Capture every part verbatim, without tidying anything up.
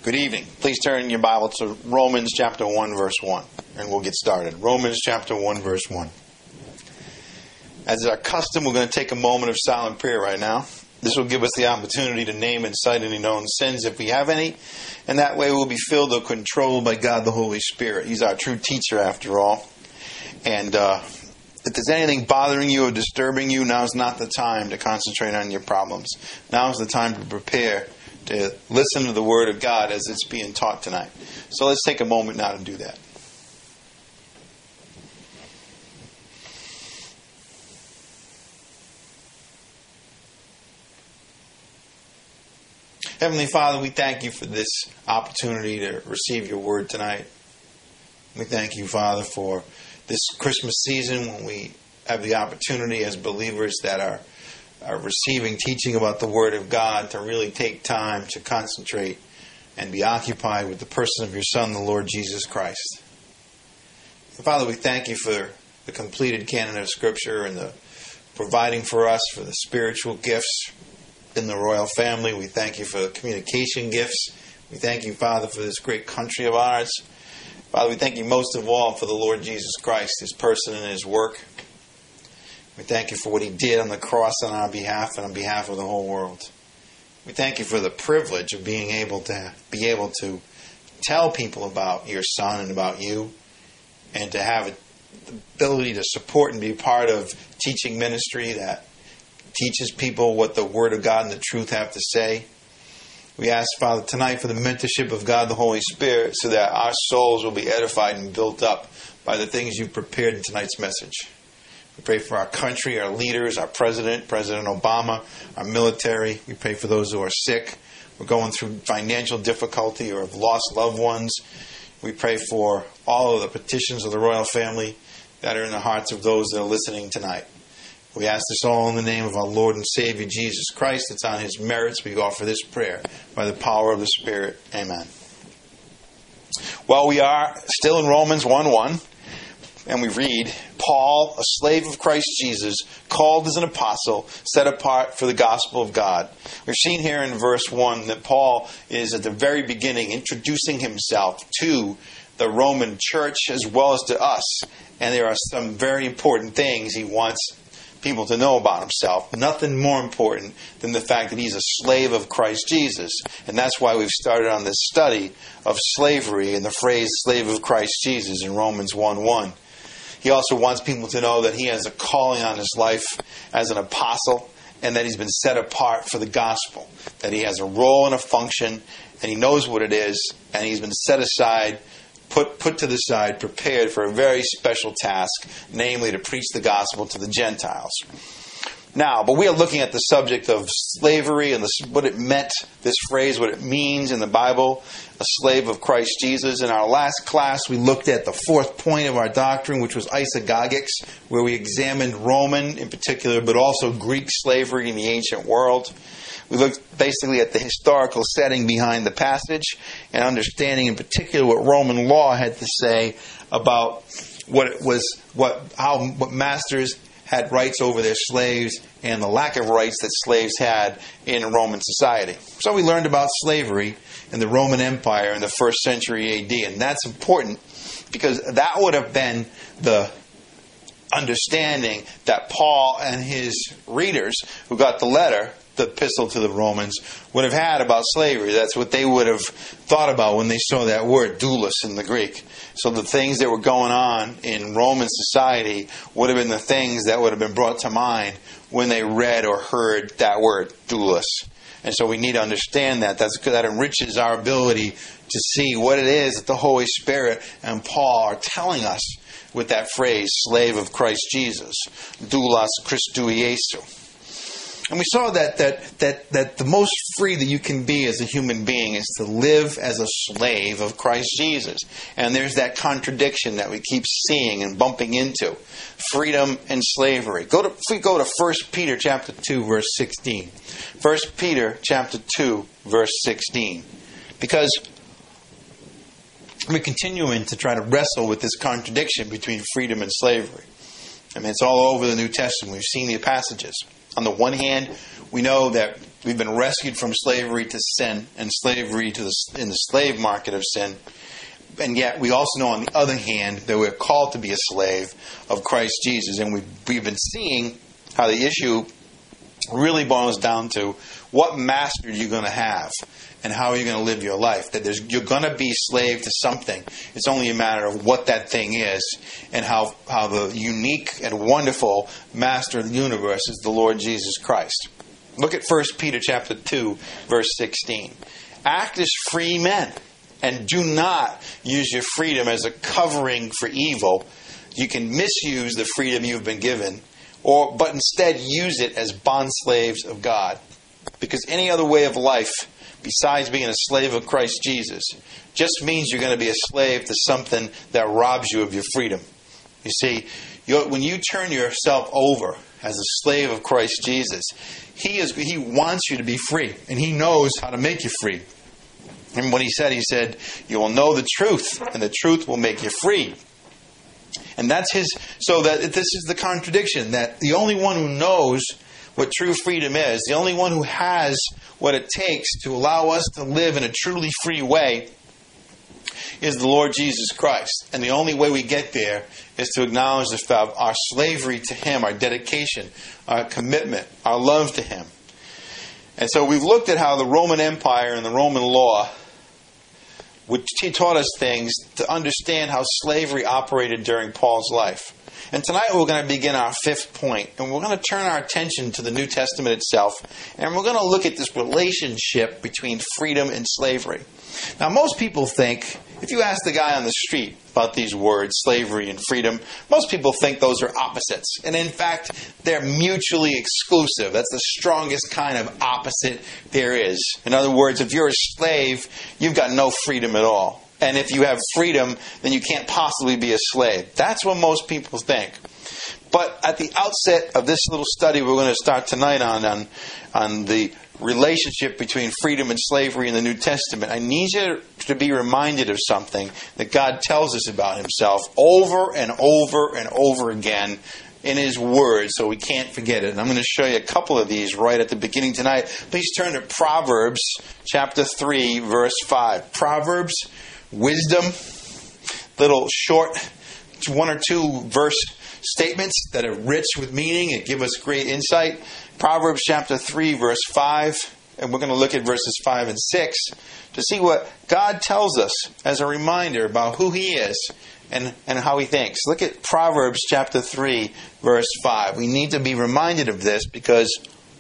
Good evening. Please turn your Bible to Romans chapter one, verse one, and we'll get started. Romans chapter one, verse one. As is our custom, we're going to take a moment of silent prayer right now. This will give us the opportunity to name and cite any known sins if we have any, and that way we'll be filled or controlled by God the Holy Spirit. He's our true teacher after all. And uh, if there's anything bothering you or disturbing you, now's not the time to concentrate on your problems. Now's the time to prepare to listen to the Word of God as it's being taught tonight. So let's take a moment now to do that. Heavenly Father, we thank you for this opportunity to receive your Word tonight. We thank you, Father, for this Christmas season when we have the opportunity as believers that are, are receiving teaching about the Word of God to really take time to concentrate and be occupied with the person of your Son, the Lord Jesus Christ. Father, we thank you for the completed canon of Scripture and the providing for us for the spiritual gifts in the royal family. We thank you for the communication gifts. We thank you, Father, for this great country of ours. Father, we thank you most of all for the Lord Jesus Christ, His person and His work. We thank you for what He did on the cross on our behalf and on behalf of the whole world. We thank you for the privilege of being able to be able to tell people about your Son and about you, and to have the ability to support and be part of teaching ministry that teaches people what the Word of God and the truth have to say. We ask, Father, tonight for the mentorship of God the Holy Spirit so that our souls will be edified and built up by the things you've prepared in tonight's message. We pray for our country, our leaders, our president, President Obama, our military. We pray for those who are sick. We're going through financial difficulty or have lost loved ones. We pray for all of the petitions of the royal family that are in the hearts of those that are listening tonight. We ask this all in the name of our Lord and Savior, Jesus Christ. It's on His merits we offer this prayer by the power of the Spirit. Amen. Well, we are still in Romans one one, and we read, Paul, a slave of Christ Jesus, called as an apostle, set apart for the gospel of God. We've seen here in verse one that Paul is at the very beginning introducing himself to the Roman church as well as to us. And there are some very important things he wants people to know about himself. Nothing more important than the fact that he's a slave of Christ Jesus. And that's why we've started on this study of slavery and the phrase slave of Christ Jesus in Romans one one. He also wants people to know that he has a calling on his life as an apostle and that he's been set apart for the gospel. That he has a role and a function and he knows what it is and he's been set aside, Put put to the side, prepared for a very special task, namely to preach the gospel to the Gentiles. Now, but we are looking at the subject of slavery and the, what it meant, this phrase, what it means in the Bible, a slave of Christ Jesus. In our last class, we looked at the fourth point of our doctrine, which was isagogics, where we examined Roman in particular, but also Greek slavery in the ancient world. We looked basically at the historical setting behind the passage and understanding in particular what Roman law had to say about what it was, what how what masters had rights over their slaves and the lack of rights that slaves had in Roman society. So we learned about slavery in the Roman Empire in the first century A D, and that's important because that would have been the understanding that Paul and his readers who got the letter, the epistle to the Romans, would have had about slavery. That's what they would have thought about when they saw that word, doulos, in the Greek. So the things that were going on in Roman society would have been the things that would have been brought to mind when they read or heard that word, doulos. And so we need to understand that. That's, that enriches our ability to see what it is that the Holy Spirit and Paul are telling us with that phrase, slave of Christ Jesus, doulos Christou Iesu. And we saw that, that that that the most free that you can be as a human being is to live as a slave of Christ Jesus. And there's that contradiction that we keep seeing and bumping into. Freedom and slavery. Go to if we go to First Peter chapter two, verse sixteen. First Peter chapter two, verse sixteen. Because we're continuing to try to wrestle with this contradiction between freedom and slavery. I mean, it's all over the New Testament. We've seen the passages. On the one hand, we know that We've been rescued from slavery to sin and slavery to the, in the slave market of sin. And yet we also know, on the other hand, that we're called to be a slave of Christ Jesus. And we've, we've been seeing how the issue really boils down to what master you're going to have and how you're going to live your life. That there's, you're going to be slave to something. It's only a matter of what that thing is and how, how the unique and wonderful master of the universe is the Lord Jesus Christ. Look at First Peter chapter two, verse sixteen. Act as free men, and do not use your freedom as a covering for evil. You can misuse the freedom you've been given, or but instead use it as bondslaves of God. Because any other way of life, besides being a slave of Christ Jesus, just means you're going to be a slave to something that robs you of your freedom. You see, you're, when you turn yourself over as a slave of Christ Jesus, He is He wants you to be free, and He knows how to make you free. And what He said, He said, you will know the truth, and the truth will make you free. And that's His, so that this is the contradiction, that the only one who knows what true freedom is, the only one who has what it takes to allow us to live in a truly free way, is the Lord Jesus Christ. And the only way we get there is to acknowledge the fact of our slavery to Him, our dedication, our commitment, our love to Him. And so we've looked at how the Roman Empire and the Roman law, which taught us things to understand how slavery operated during Paul's life. And tonight we're going to begin our fifth point, and we're going to turn our attention to the New Testament itself, and we're going to look at this relationship between freedom and slavery. Now, most people think, if you ask the guy on the street about these words, slavery and freedom, most people think those are opposites. And in fact, they're mutually exclusive. That's the strongest kind of opposite there is. In other words, if you're a slave, you've got no freedom at all. And if you have freedom, then you can't possibly be a slave. That's what most people think. But at the outset of this little study we're going to start tonight on, on, on the relationship between freedom and slavery in the New Testament, I need you to be reminded of something that God tells us about Himself over and over and over again in His Word, so we can't forget it. And I'm going to show you a couple of these right at the beginning tonight. Please turn to Proverbs chapter three, verse five. Proverbs, wisdom, little short one or two verse statements that are rich with meaning and give us great insight. Proverbs chapter three, verse five, and we're going to look at verses five and six to see what God tells us as a reminder about who He is and, and how He thinks. Look at Proverbs chapter three, verse five. We need to be reminded of this because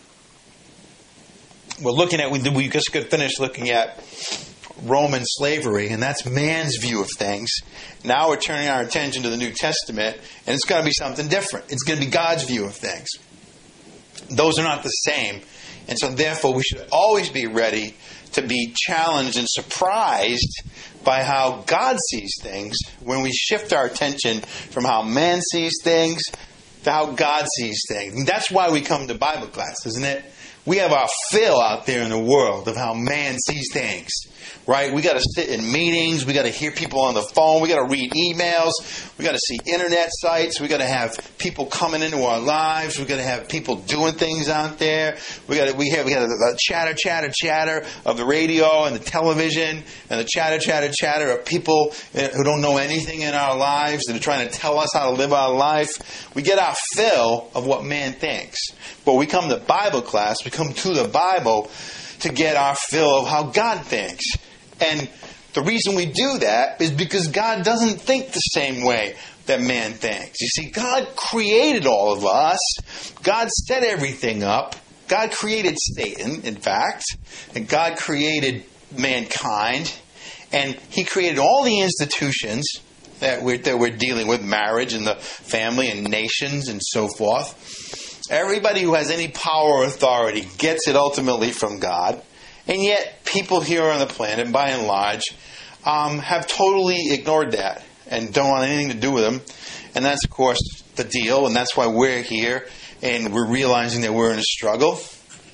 we're looking at, we, we just got finished looking at Roman slavery, and that's man's view of things. Now we're turning our attention to the New Testament, and it's going to be something different. It's going to be God's view of things. Those are not the same. And so therefore we should always be ready to be challenged and surprised by how God sees things when we shift our attention from how man sees things to how God sees things. And that's why we come to Bible class, isn't it? We have our fill out there in the world of how man sees things. Right? We got to sit in meetings. We got to hear people on the phone. We got to read emails. We got to see internet sites. We got to have people coming into our lives. We got to have people doing things out there. We got to, we have we got the chatter, chatter, chatter of the radio and the television, and the chatter, chatter, chatter of people who don't know anything in our lives that are trying to tell us how to live our life. We get our fill of what man thinks. But we come to Bible class. We come to the Bible to get our fill of how God thinks. And the reason we do that is because God doesn't think the same way that man thinks. You see, God created all of us. God set everything up. God created Satan, in fact. And God created mankind. And He created all the institutions that we're, that we're dealing with, marriage and the family and nations and so forth. Everybody who has any power or authority gets it ultimately from God. And yet, people here on the planet, by and large, um, have totally ignored that and don't want anything to do with them. And that's, of course, the deal. And that's why we're here. And we're realizing that we're in a struggle.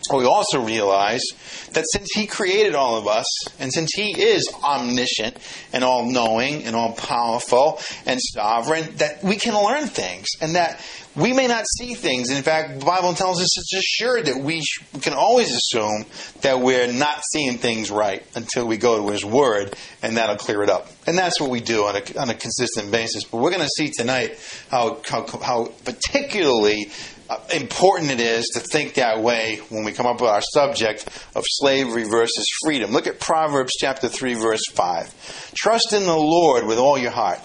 we also realize that since He created all of us, and since He is omniscient and all-knowing and all-powerful and sovereign, that we can learn things, and that we may not see things. In fact, the Bible tells us it's assured that we can always assume that we're not seeing things right until we go to His Word, and that'll clear it up. And that's what we do on a, on a consistent basis. But we're going to see tonight how, how, how particularly important it is to think that way when we come up with our subject of slavery versus freedom. Look at Proverbs chapter three, verse five. Trust in the Lord with all your heart.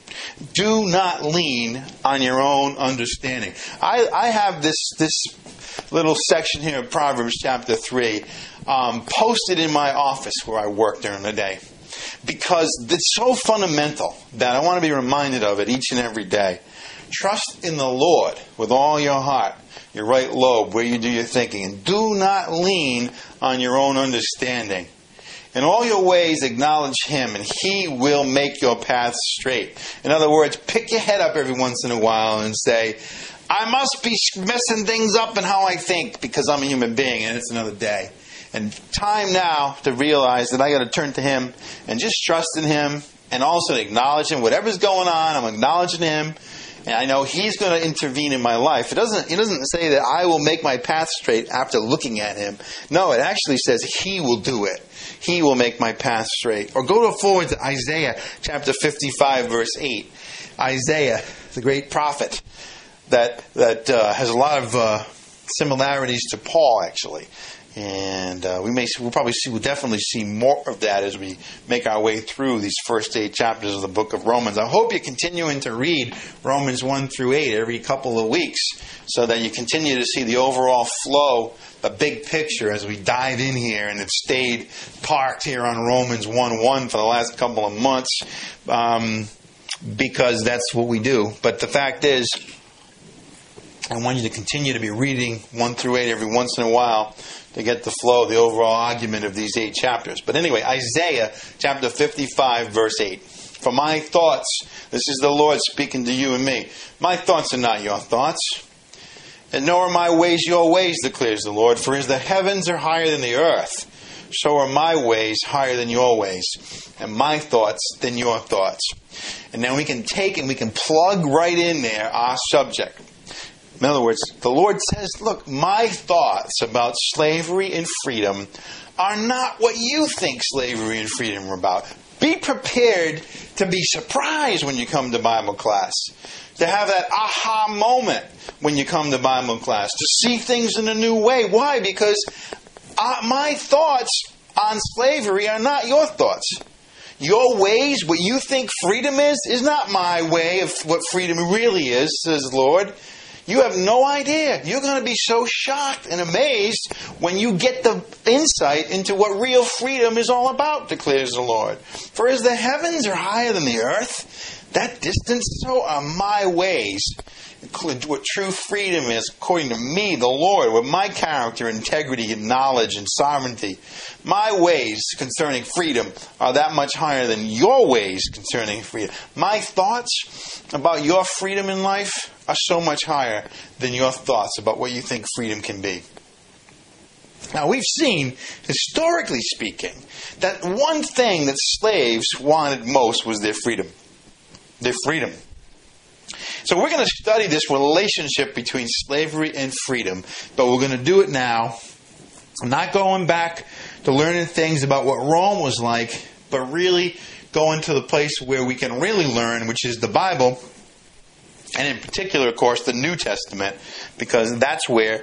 Do not lean on your own understanding. I, I have this this little section here of Proverbs chapter three um, posted in my office where I work during the day, because it's so fundamental that I want to be reminded of it each and every day. Trust in the Lord with all your heart, your right lobe, where you do your thinking, and do not lean on your own understanding. In all your ways acknowledge Him, and He will make your path straight. In other words, pick your head up every once in a while and say, I must be messing things up in how I think because I'm a human being and it's another day. And time now to realize that I got to turn to Him and just trust in Him, and also acknowledge Him. Whatever's going on, I'm acknowledging Him. And I know He's going to intervene in my life. It doesn't, it doesn't say that I will make my path straight after looking at Him. No, it actually says He will do it. He will make my path straight. Or go forward to Isaiah chapter fifty-five, verse eight. Isaiah, the great prophet, that that uh, has a lot of uh, similarities to Paul, actually. And uh, we may, we'll probably see, we'll definitely see more of that as we make our way through these first eight chapters of the book of Romans. I hope you're continuing to read Romans one through eight every couple of weeks, so that you continue to see the overall flow, the big picture as we dive in here, and have stayed parked here on Romans one one for the last couple of months, um, because that's what we do. But the fact is, I want you to continue to be reading one through eight every once in a while to get the flow, the overall argument of these eight chapters. But anyway, Isaiah chapter fifty-five, verse eight. For my thoughts, this is the Lord speaking to you and me. My thoughts are not your thoughts, and nor are my ways your ways, declares the Lord. For as the heavens are higher than the earth, so are my ways higher than your ways, and my thoughts than your thoughts. And then we can take and we can plug right in there our subject. In other words, the Lord says, look, my thoughts about slavery and freedom are not what you think slavery and freedom are about. Be prepared to be surprised when you come to Bible class. To have that aha moment when you come to Bible class. To see things in a new way. Why? Because uh, my thoughts on slavery are not your thoughts. Your ways, what you think freedom is, is not my way of what freedom really is, says the Lord. You have no idea. You're going to be so shocked and amazed when you get the insight into what real freedom is all about, declares the Lord. For as the heavens are higher than the earth, that distance, so are my ways. What true freedom is, according to me, the Lord, with my character, integrity, and knowledge, and sovereignty. My ways concerning freedom are that much higher than your ways concerning freedom. My thoughts about your freedom in life are so much higher than your thoughts about what you think freedom can be. Now, we've seen, historically speaking, that one thing that slaves wanted most was their freedom. Their freedom. So we're going to study this relationship between slavery and freedom, but we're going to do it now. I'm not going back to learning things about what Rome was like, but really going to the place where we can really learn, which is the Bible, and in particular, of course, the New Testament, because that's where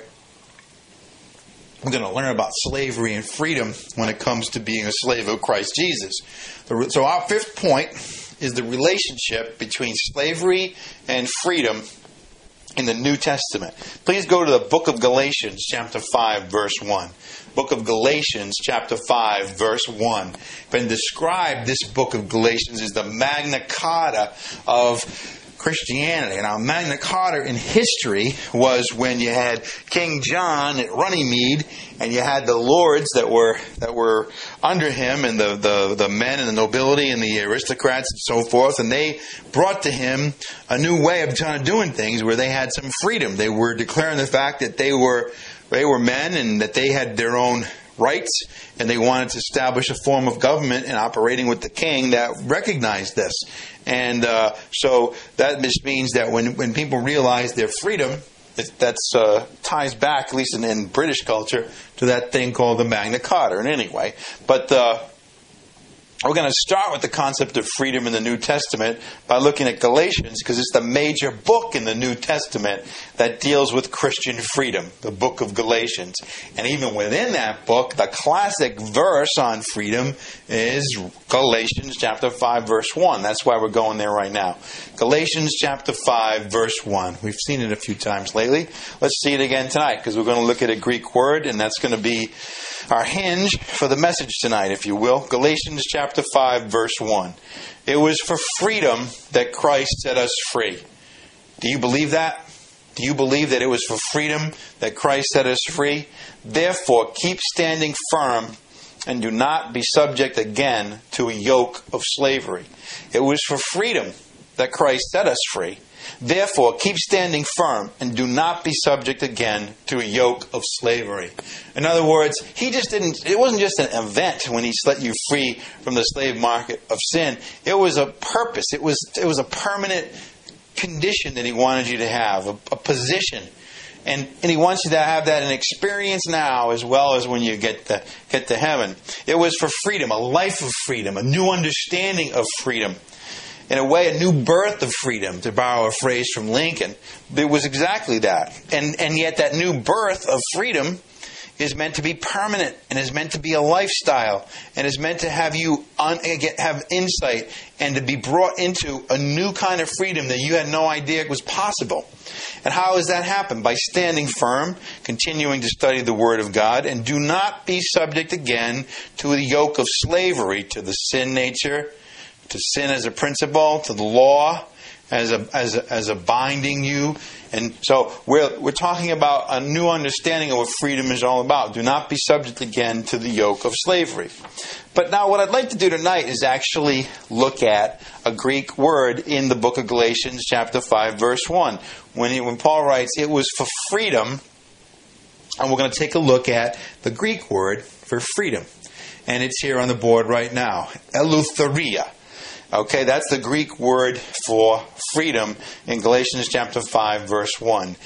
we're going to learn about slavery and freedom when it comes to being a slave of Christ Jesus. So our fifth point is the relationship between slavery and freedom in the New Testament. Please go to the book of Galatians, chapter five, verse one. Book of Galatians, chapter five, verse one. Been described, this book of Galatians, is the Magna Carta of Christianity. Now, Magna Carta in history was when you had King John at Runnymede, and you had the lords that were that were under him, and the, the, the men and the nobility and the aristocrats and so forth, and they brought to him a new way of doing things where they had some freedom. They were declaring the fact that they were they were men and that they had their own rights, and they wanted to establish a form of government and operating with the king that recognized this. And uh, so that just means that when, when people realize their freedom, that uh, ties back, at least in, in British culture, to that thing called the Magna Carta. And anyway, but uh, we're going to start with the concept of freedom in the New Testament by looking at Galatians, because it's the major book in the New Testament that deals with Christian freedom, the book of Galatians. And even within that book, the classic verse on freedom is Galatians chapter five, verse one. That's why we're going there right now. Galatians chapter five, verse one. We've seen it a few times lately. Let's see it again tonight, because we're going to look at a Greek word, and that's going to be our hinge for the message tonight, if you will. Galatians chapter five, verse one. It was for freedom that Christ set us free. Do you believe that? Do you believe that it was for freedom that Christ set us free? Therefore, keep standing firm and do not be subject again to a yoke of slavery. It was for freedom that Christ set us free. Therefore, keep standing firm and do not be subject again to a yoke of slavery. In other words, he just didn't, it wasn't just an event when he set you free from the slave market of sin. It was a purpose. It was, it was a permanent condition that he wanted you to have, a, a position. And, and he wants you to have that an experience now as well as when you get to, get to heaven. It was for freedom, a life of freedom, a new understanding of freedom. In a way, a new birth of freedom, to borrow a phrase from Lincoln. It was exactly that. And, and yet that new birth of freedom is meant to be permanent and is meant to be a lifestyle and is meant to have you un, have insight and to be brought into a new kind of freedom that you had no idea was possible. And how does that happen? By standing firm, continuing to study the Word of God, and do not be subject again to the yoke of slavery, to the sin nature, to sin as a principle, to the law as a as a, as a binding you. And so we're we're talking about a new understanding of what freedom is all about. Do not be subject again to the yoke of slavery. But now what I'd like to do tonight is actually look at a Greek word in the book of Galatians chapter five, verse one. When he, when Paul writes, it was for freedom, and we're going to take a look at the Greek word for freedom. And it's here on the board right now. Eleutheria. Okay, that's the Greek word for freedom in Galatians chapter five, verse one.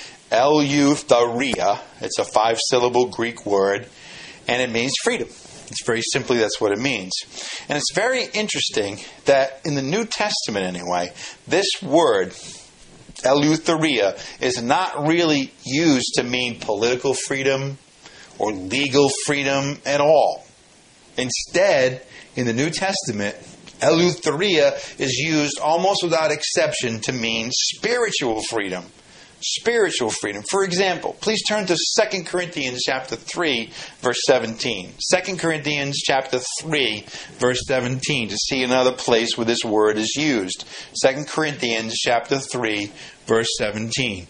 Eleutheria. It's a five-syllable Greek word, and it means freedom. It's very simply, that's what it means. And it's very interesting that in the New Testament anyway, this word, Eleutheria, is not really used to mean political freedom or legal freedom at all. Instead, in the New Testament, Eleutheria is used almost without exception to mean spiritual freedom. Spiritual freedom. For example, please turn to Second Corinthians chapter three, verse seventeen. Second Corinthians chapter three, verse seventeen, to see another place where this word is used. Second Corinthians chapter three, verse seventeen.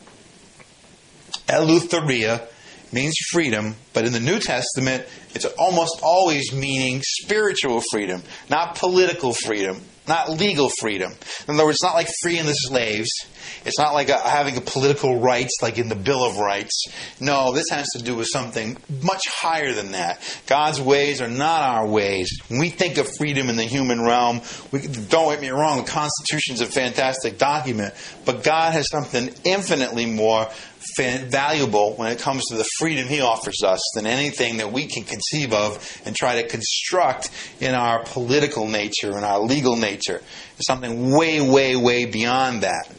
Eleutheria means freedom, but in the New Testament, it's almost always meaning spiritual freedom, not political freedom, not legal freedom. In other words, it's not like freeing the slaves. It's not like a, having a political rights like in the Bill of Rights. No, this has to do with something much higher than that. God's ways are not our ways. When we think of freedom in the human realm, we, don't get me wrong, the Constitution is a fantastic document, but God has something infinitely more valuable when it comes to the freedom He offers us than anything that we can conceive of and try to construct in our political nature and our legal nature. It's something way, way, way beyond that.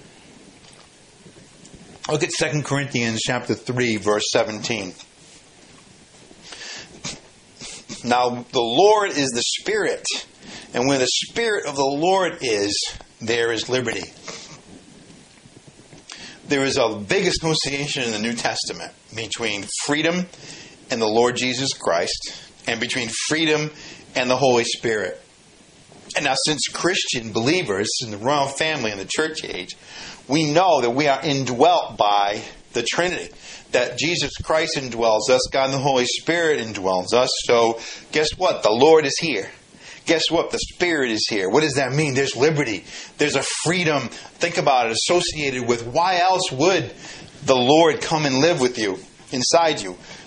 Look at Second Corinthians chapter three, verse seventeen. Now the Lord is the Spirit, and where the Spirit of the Lord is, there is liberty. There is a big association in the New Testament between freedom and the Lord Jesus Christ, and between freedom and the Holy Spirit. And now, since Christian believers in the royal family in the church age, we know that we are indwelt by the Trinity. That Jesus Christ indwells us, God and the Holy Spirit indwells us. So, guess what? The Lord is here. Guess what? The Spirit is here. What does that mean? There's liberty. There's a freedom. Think about it, associated with why else would the Lord come and live with you, inside you?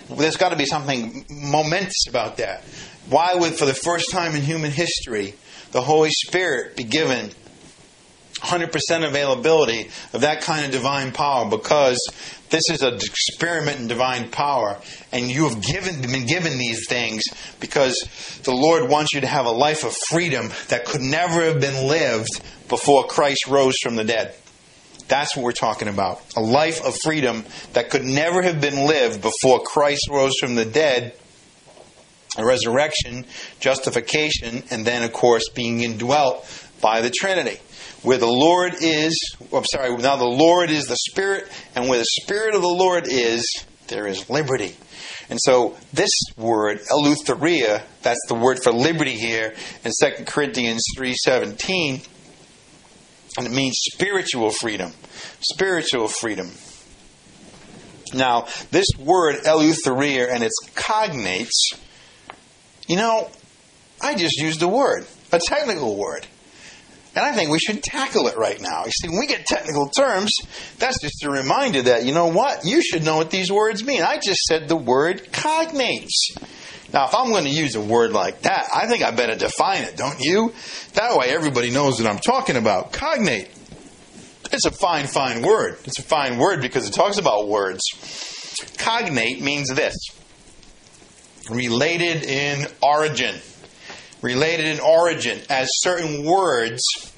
There's got to be something momentous about that. Why would, for the first time in human history, the Holy Spirit be given one hundred percent availability of that kind of divine power? Because this is an experiment in divine power, and you have given, been given these things because the Lord wants you to have a life of freedom that could never have been lived before Christ rose from the dead. That's what we're talking about. A life of freedom that could never have been lived before Christ rose from the dead. A resurrection, justification, and then, of course, being indwelt by the Trinity. Where the Lord is, I'm sorry, now the Lord is the Spirit, and where the Spirit of the Lord is, there is liberty. And so this word, eleutheria, that's the word for liberty here in Second Corinthians three seventeen, and it means spiritual freedom. Spiritual freedom. Now, this word eleutheria and its cognates, you know, I just used a word, a technical word. And I think we should tackle it right now. You see, when we get technical terms, that's just a reminder that, you know what? You should know what these words mean. I just said the word cognates. Now, if I'm going to use a word like that, I think I better define it, don't you? That way everybody knows what I'm talking about. Cognate. It's a fine, fine word. It's a fine word because it talks about words. Cognate means this. Related in origin. Related in origin, as certain words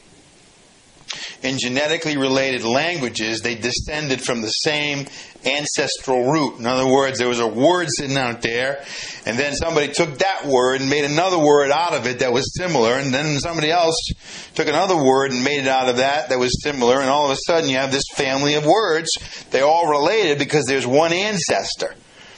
in genetically related languages, they descended from the same ancestral root. In other words, there was a word sitting out there, and then somebody took that word and made another word out of it that was similar, and then somebody else took another word and made it out of that that was similar, and all of a sudden you have this family of words. They're all related because there's one ancestor.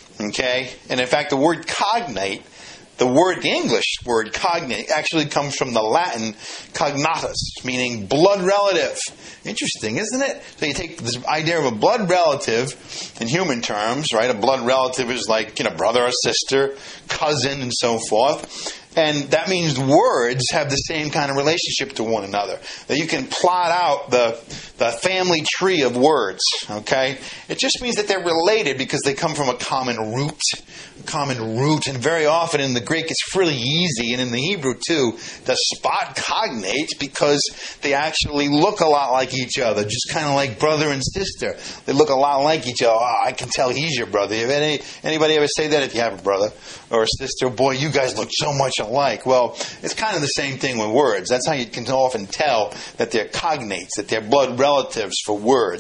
Okay? And in fact, the word cognate, the word, the English word cognate, actually comes from the Latin cognatus, meaning blood relative. Interesting, isn't it? So you take this idea of a blood relative in human terms, right? A blood relative is like, you know, brother or sister, cousin, and so forth. And that means words have the same kind of relationship to one another. That you can plot out the, the family tree of words, okay? It just means that they're related because they come from a common root. A common root. And very often in the Greek it's really easy, and in the Hebrew too, to spot cognates because they actually look a lot like each other. Just kind of like brother and sister. They look a lot like each other. Oh, I can tell he's your brother. If any, anybody ever say that if you have a brother or a sister? Boy, you guys look so much alike. Well, it's kind of the same thing with words. That's how you can often tell that they're cognates, that they're blood relatives for words.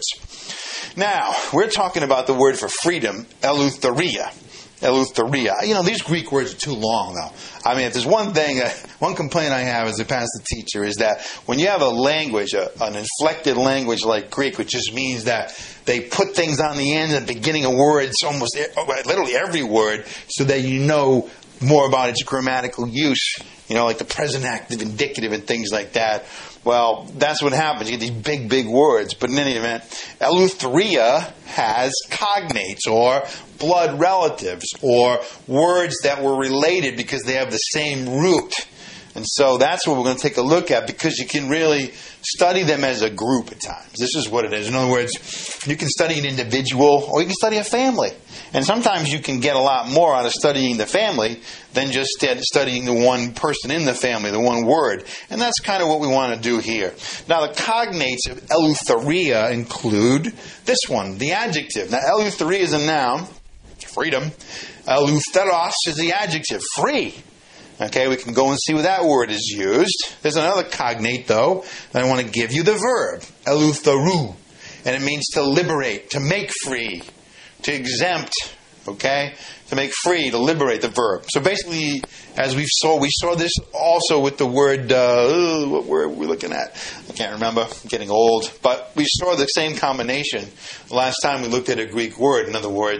Now, we're talking about the word for freedom, eleutheria. Eleutheria. You know, these Greek words are too long, though. I mean, if there's one thing, uh, one complaint I have as a pastor teacher is that when you have a language, a, an inflected language like Greek, which just means that they put things on the end and beginning of words, almost literally every word, so that you know more about its grammatical use, you know, like the present active, indicative, and things like that. Well, that's what happens. You get these big, big words. But in any event, eleutheria has cognates, or blood relatives, or words that were related because they have the same root. And so that's what we're going to take a look at, because you can really study them as a group at times. This is what it is. In other words, you can study an individual or you can study a family. And sometimes you can get a lot more out of studying the family than just studying the one person in the family, the one word. And that's kind of what we want to do here. Now, the cognates of eleutheria include this one, the adjective. Now, eleutheria is a noun, freedom. Eleutheros is the adjective, free. Okay, we can go and see where that word is used. There's another cognate, though, that I want to give you, the verb, eleutheru. And it means to liberate, to make free, to exempt, okay? To make free, to liberate, the verb. So basically, as we saw, we saw this also with the word, uh, what word are we looking at? I can't remember, I'm getting old. But we saw the same combination last time we looked at a Greek word. In other words,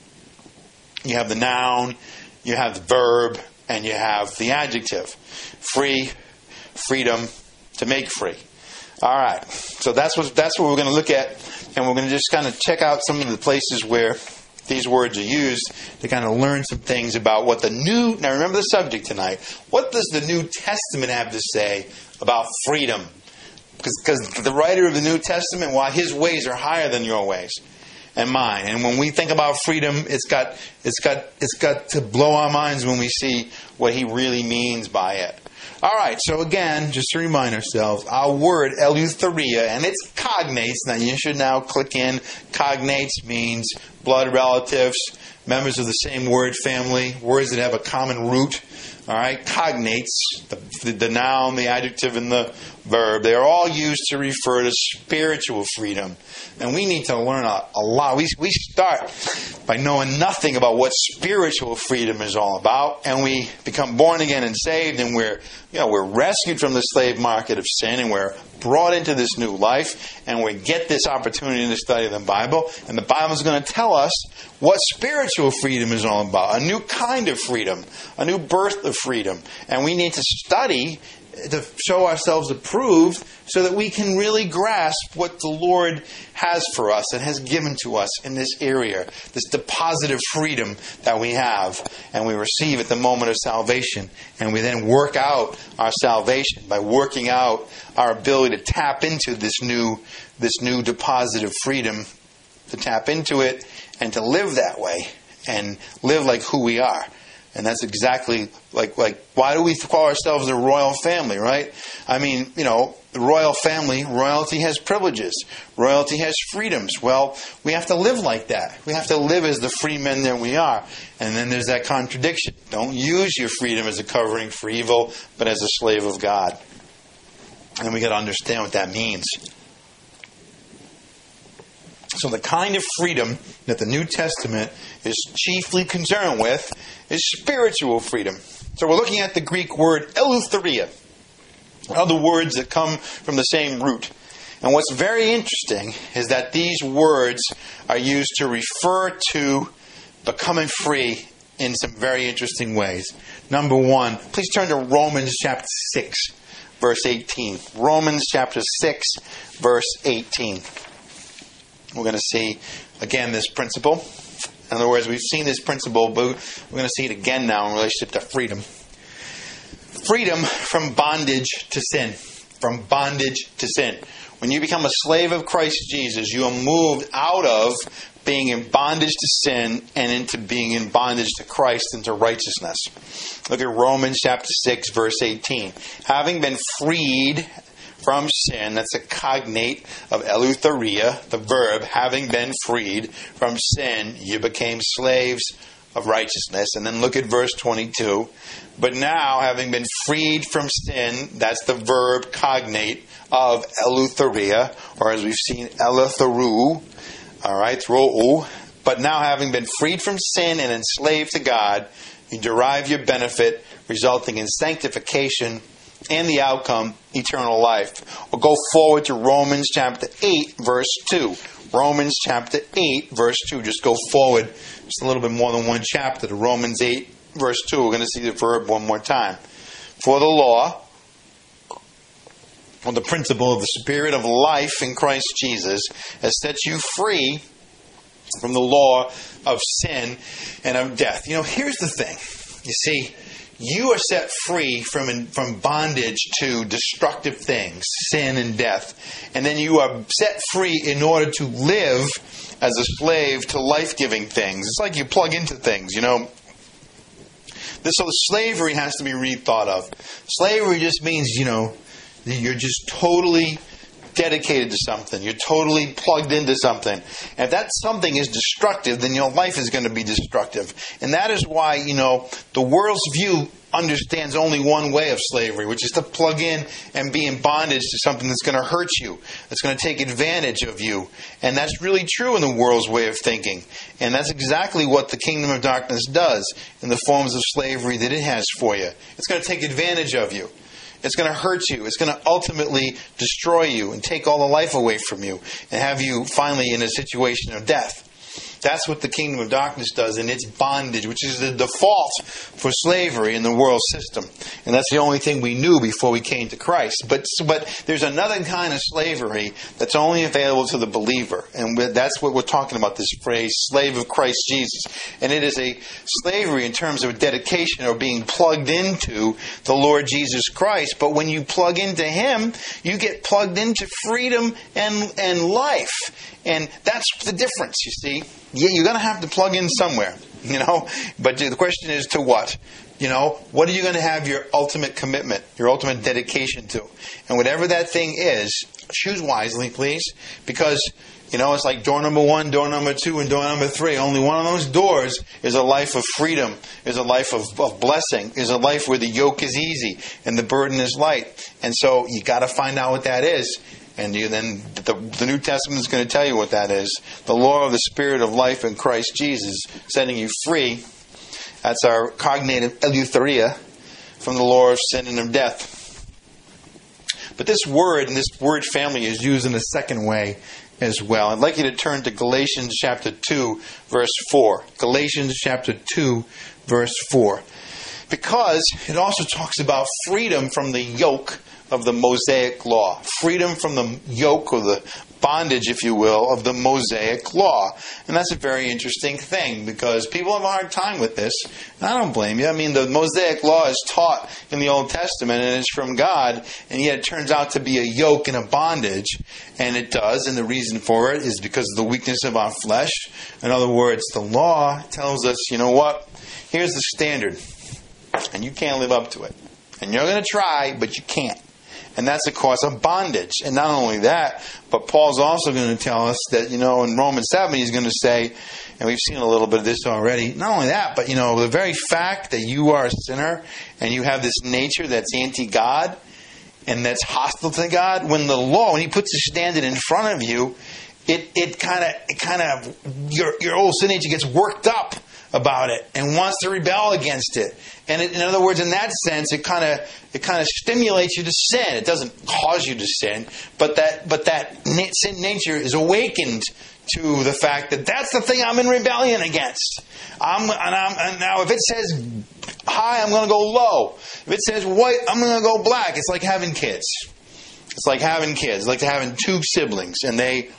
you have the noun, you have the verb, and you have the adjective. Free, freedom, to make free. All right. So that's what that's what we're going to look at. And we're going to just kind of check out some of the places where these words are used to kind of learn some things about what the new... Now remember the subject tonight. What does the New Testament have to say about freedom? Because the writer of the New Testament, while his ways are higher than your ways, and mine. And when we think about freedom, it's got it's got it's got to blow our minds when we see what he really means by it. All right, so again, just to remind ourselves, our word eleutheria, and it's cognates. Now you should now click in. Cognates means blood relatives, members of the same word family, words that have a common root. All right, cognates, the, the, the noun, the adjective, and the verb, they are all used to refer to spiritual freedom. And we need to learn a, a lot. We, we start by knowing nothing about what spiritual freedom is all about, and we become born again and saved, and we're, you know, we're rescued from the slave market of sin, and we're brought into this new life, and we get this opportunity to study the Bible, and the Bible is going to tell us what spiritual freedom is all about, a new kind of freedom, a new birth of freedom. And we need to study to show ourselves approved so that we can really grasp what the Lord has for us and has given to us in this area, this deposit of freedom that we have and we receive at the moment of salvation. And we then work out our salvation by working out our ability to tap into this new, this new deposit of freedom, to tap into it and to live that way and live like who we are. And that's exactly like, like, why do we call ourselves a royal family, right? I mean, you know, the royal family, royalty has privileges. Royalty has freedoms. Well, we have to live like that. We have to live as the free men that we are. And then there's that contradiction. Don't use your freedom as a covering for evil, but as a slave of God. And we got to understand what that means. So the kind of freedom that the New Testament is chiefly concerned with is spiritual freedom. So we're looking at the Greek word eleutheria, other words that come from the same root. And what's very interesting is that these words are used to refer to becoming free in some very interesting ways. Number one, please turn to Romans chapter six, verse eighteen. Romans chapter six, verse eighteen. We're going to see, again, this principle. In other words, we've seen this principle, but we're going to see it again now in relationship to freedom. Freedom from bondage to sin. From bondage to sin. When you become a slave of Christ Jesus, you are moved out of being in bondage to sin and into being in bondage to Christ and to righteousness. Look at Romans chapter six, verse eighteen. Having been freed from sin, that's a cognate of eleutheria, the verb, having been freed from sin, you became slaves of righteousness. And then look at verse twenty-two. But now, having been freed from sin, that's the verb cognate of eleutheria, or as we've seen, eleutheru, all right, rou. But now, having been freed from sin and enslaved to God, you derive your benefit, resulting in sanctification and the outcome, eternal life. We'll go forward to Romans chapter eight, verse two. Romans chapter eight, verse two. Just go forward just a little bit more than one chapter to Romans eight, verse two. We're going to see the verb one more time. For the law, or the principle of the Spirit of life in Christ Jesus, has set you free from the law of sin and of death. You know, here's the thing. You see, you are set free from, from bondage to destructive things, sin and death. And then you are set free in order to live as a slave to life-giving things. It's like you plug into things, you know. This, so slavery has to be rethought of. Slavery just means, you know, you're just totally dedicated to something. You're totally plugged into something. And if that something is destructive, then your life is going to be destructive. And that is why, you know, the world's view understands only one way of slavery, which is to plug in and be in bondage to something that's going to hurt you, that's going to take advantage of you. And that's really true in the world's way of thinking. And that's exactly what the kingdom of darkness does in the forms of slavery that it has for you. It's going to take advantage of you. It's going to hurt you. It's going to ultimately destroy you and take all the life away from you and have you finally in a situation of death. That's what the kingdom of darkness does, and it's bondage, which is the default for slavery in the world system. And that's the only thing we knew before we came to Christ. But but there's another kind of slavery that's only available to the believer. And that's what we're talking about, this phrase, slave of Christ Jesus. And it is a slavery in terms of dedication or being plugged into the Lord Jesus Christ. But when you plug into Him, you get plugged into freedom and, and life. And that's the difference, you see. Yeah, you're going to have to plug in somewhere, you know. But the question is, to what? You know, what are you going to have your ultimate commitment, your ultimate dedication to? And whatever that thing is, choose wisely, please. Because, you know, it's like door number one, door number two, and door number three. Only one of those doors is a life of freedom, is a life of, of blessing, is a life where the yoke is easy and the burden is light. And so you got to find out what that is. And you, then the, the New Testament is going to tell you what that is. The law of the Spirit of life in Christ Jesus, setting you free. That's our cognative eleutheria from the law of sin and of death. But this word and this word family is used in a second way as well. I'd like you to turn to Galatians chapter two, verse four. Galatians chapter two, verse four. Because it also talks about freedom from the yoke of the Mosaic law. Freedom from the yoke or the bondage, if you will, of the Mosaic law. And that's a very interesting thing because people have a hard time with this. And I don't blame you. I mean, the Mosaic law is taught in the Old Testament and it's from God, and yet it turns out to be a yoke and a bondage. And it does, and the reason for it is because of the weakness of our flesh. In other words, the law tells us, you know what? Here's the standard. And you can't live up to it. And you're going to try, but you can't. And that's a cause of bondage. And not only that, but Paul's also going to tell us that, you know, in Romans seven, he's going to say, and we've seen a little bit of this already, not only that, but, you know, the very fact that you are a sinner and you have this nature that's anti-God and that's hostile to God, when the law, when he puts a standard in front of you, it it kind of, it kind of, your your old sin nature gets worked up about it and wants to rebel against it. And it, in other words, in that sense, it kind of it kind of stimulates you to sin. It doesn't cause you to sin, but that but that na- sin nature is awakened to the fact that that's the thing I'm in rebellion against. I'm and I'm and now if it says high, I'm going to go low. If it says white, I'm going to go black. It's like having kids. It's like having kids. It's like having two siblings, and they, you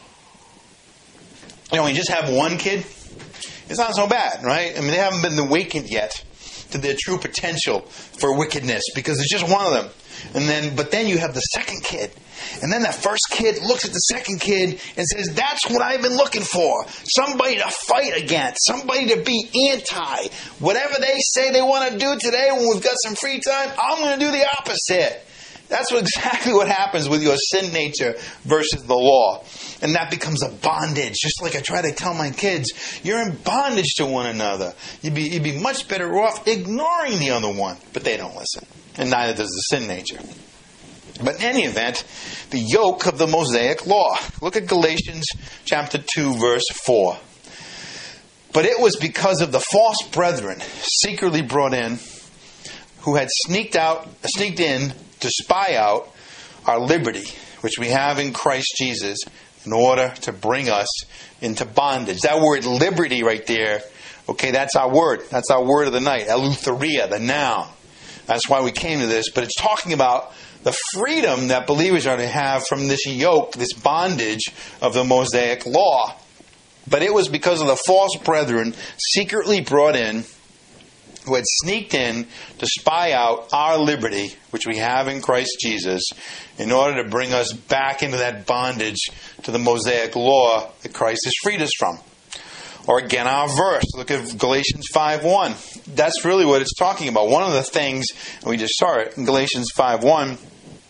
know, when you just have one kid, it's not so bad, right? I mean, they haven't been awakened yet to their true potential for wickedness because it's just one of them. And then, but then you have the second kid. And then that first kid looks at the second kid and says, that's what I've been looking for. Somebody to fight against. Somebody to be anti. Whatever they say they want to do today when we've got some free time, I'm going to do the opposite. That's what, exactly what happens with your sin nature versus the law. And that becomes a bondage. Just like I try to tell my kids, you're in bondage to one another. You'd be, you'd be much better off ignoring the other one. But they don't listen. And neither does the sin nature. But in any event, the yoke of the Mosaic law. Look at Galatians chapter two, verse four. But it was because of the false brethren secretly brought in, who had sneaked out, sneaked in to spy out our liberty, which we have in Christ Jesus, in order to bring us into bondage. That word liberty right there, okay, that's our word. That's our word of the night. Eleutheria, the noun. That's why we came to this. But it's talking about the freedom that believers are to have from this yoke, this bondage of the Mosaic law. But it was because of the false brethren secretly brought in, who had sneaked in to spy out our liberty, which we have in Christ Jesus, in order to bring us back into that bondage to the Mosaic law that Christ has freed us from. Or again, our verse. Look at Galatians five one. That's really what it's talking about. One of the things, and we just saw it in Galatians five one,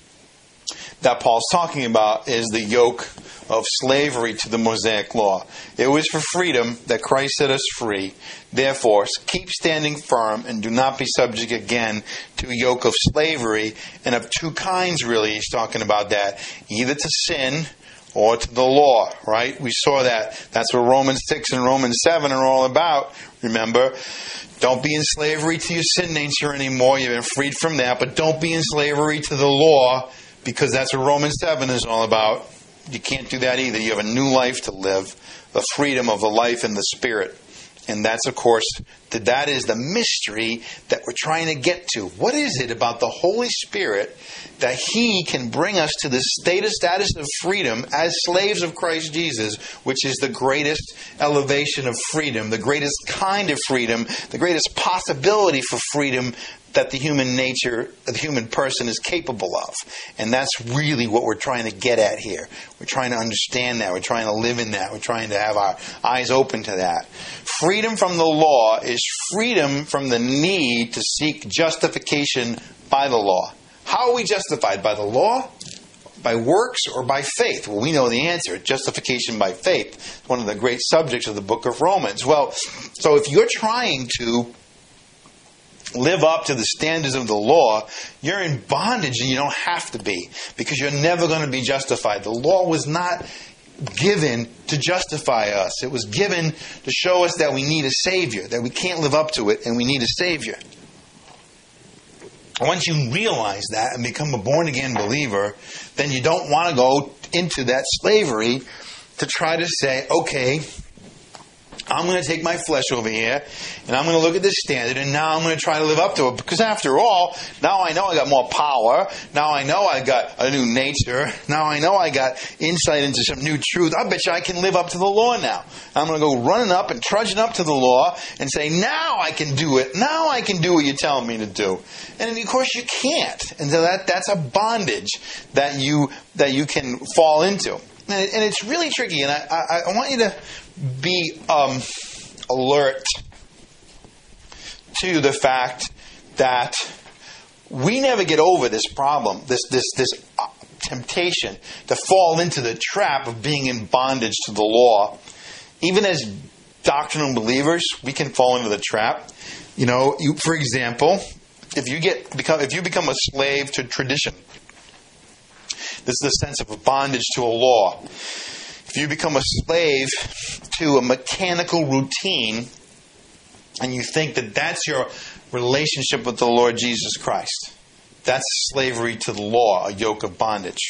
that Paul's talking about is the yoke of slavery to the Mosaic law. It was for freedom that Christ set us free. Therefore, keep standing firm and do not be subject again to a yoke of slavery, and of two kinds, really, he's talking about that. Either to sin or to the law, right? We saw that. That's what Romans six and Romans seven are all about. Remember, don't be in slavery to your sin nature anymore. You've been freed from that. But don't be in slavery to the law, because that's what Romans seven is all about. You can't do that either. You have a new life to live, the freedom of the life in the Spirit. And that's, of course, that that is the mystery that we're trying to get to. What is it about the Holy Spirit that He can bring us to the status, status of freedom as slaves of Christ Jesus, which is the greatest elevation of freedom, the greatest kind of freedom, the greatest possibility for freedom that the human nature, the human person is capable of. And that's really what we're trying to get at here. We're trying to understand that. We're trying to live in that. We're trying to have our eyes open to that. Freedom from the law is freedom from the need to seek justification by the law. How are we justified? By the law? By works or by faith? Well, we know the answer. Justification by faith. It's one of the great subjects of the book of Romans. Well, so if you're trying to live up to the standards of the law, you're in bondage, and you don't have to be, because you're never going to be justified. The law was not given to justify us. It was given to show us that we need a Savior, that we can't live up to it, and we need a Savior. Once you realize that and become a born-again believer, then you don't want to go into that slavery to try to say, okay, I'm going to take my flesh over here, and I'm going to look at this standard, and now I'm going to try to live up to it. Because after all, now I know I got more power. Now I know I got a new nature. Now I know I got insight into some new truth. I bet you I can live up to the law now. I'm going to go running up and trudging up to the law and say, now I can do it. Now I can do what you're telling me to do. And of course you can't. And so that that's a bondage that you that you can fall into. And, it, and it's really tricky. And I, I, I want you to be um, alert to the fact that we never get over this problem, this this this temptation to fall into the trap of being in bondage to the law. Even as doctrinal believers, we can fall into the trap. You know, you, for example, if you get become if you become a slave to tradition, this is the sense of a bondage to a law. If you become a slave to a mechanical routine, and you think that that's your relationship with the Lord Jesus Christ, that's slavery to the law, a yoke of bondage.